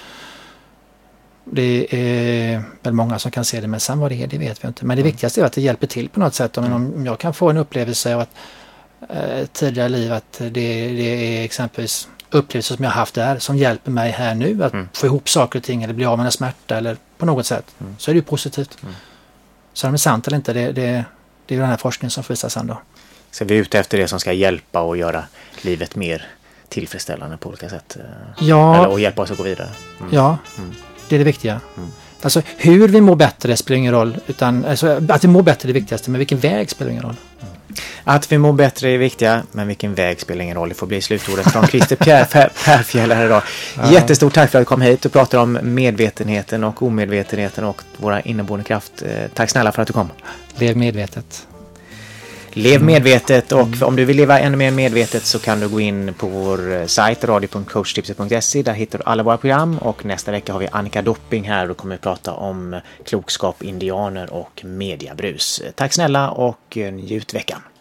Det är väl många som kan se det, men sen vad det är, det vet vi inte. Men det mm. viktigaste är att det hjälper till på något sätt. Men om jag kan få en upplevelse av att eh, tidigare liv, att det, det är exempelvis upplevelser som jag har haft där, som hjälper mig här nu att mm. få ihop saker och ting, eller bli av med en smärta, eller på något sätt, mm. så är det ju positivt. Mm. Så är det sant eller inte, det, det Det är ju den här forskningen som visar sen då. Så vi är ute efter det som ska hjälpa och göra livet mer tillfredsställande på olika sätt. Ja. Eller, och hjälpa oss att gå vidare. Mm. Ja, mm. det är det viktiga. Mm. Alltså hur vi mår bättre spelar ingen roll. Utan, alltså, att vi mår bättre är det viktigaste, men vilken väg spelar ingen roll. Mm. Att vi mår bättre är viktiga, men vilken väg spelar ingen roll. Det får bli slutordet från Christer Perfjäll här idag. Ja. Jättestort tack för att du kom hit och pratade om medvetenheten och omedvetenheten och våra inneboende kraft. Tack snälla för att du kom. Lev medvetet. Lev medvetet, och om du vill leva ännu mer medvetet så kan du gå in på vår sajt radio punkt coachtipset punkt se. Där hittar du alla våra program, och nästa vecka har vi Annika Dopping här och kommer att prata om klokskap, indianer och mediabrus. Tack snälla och njut veckan.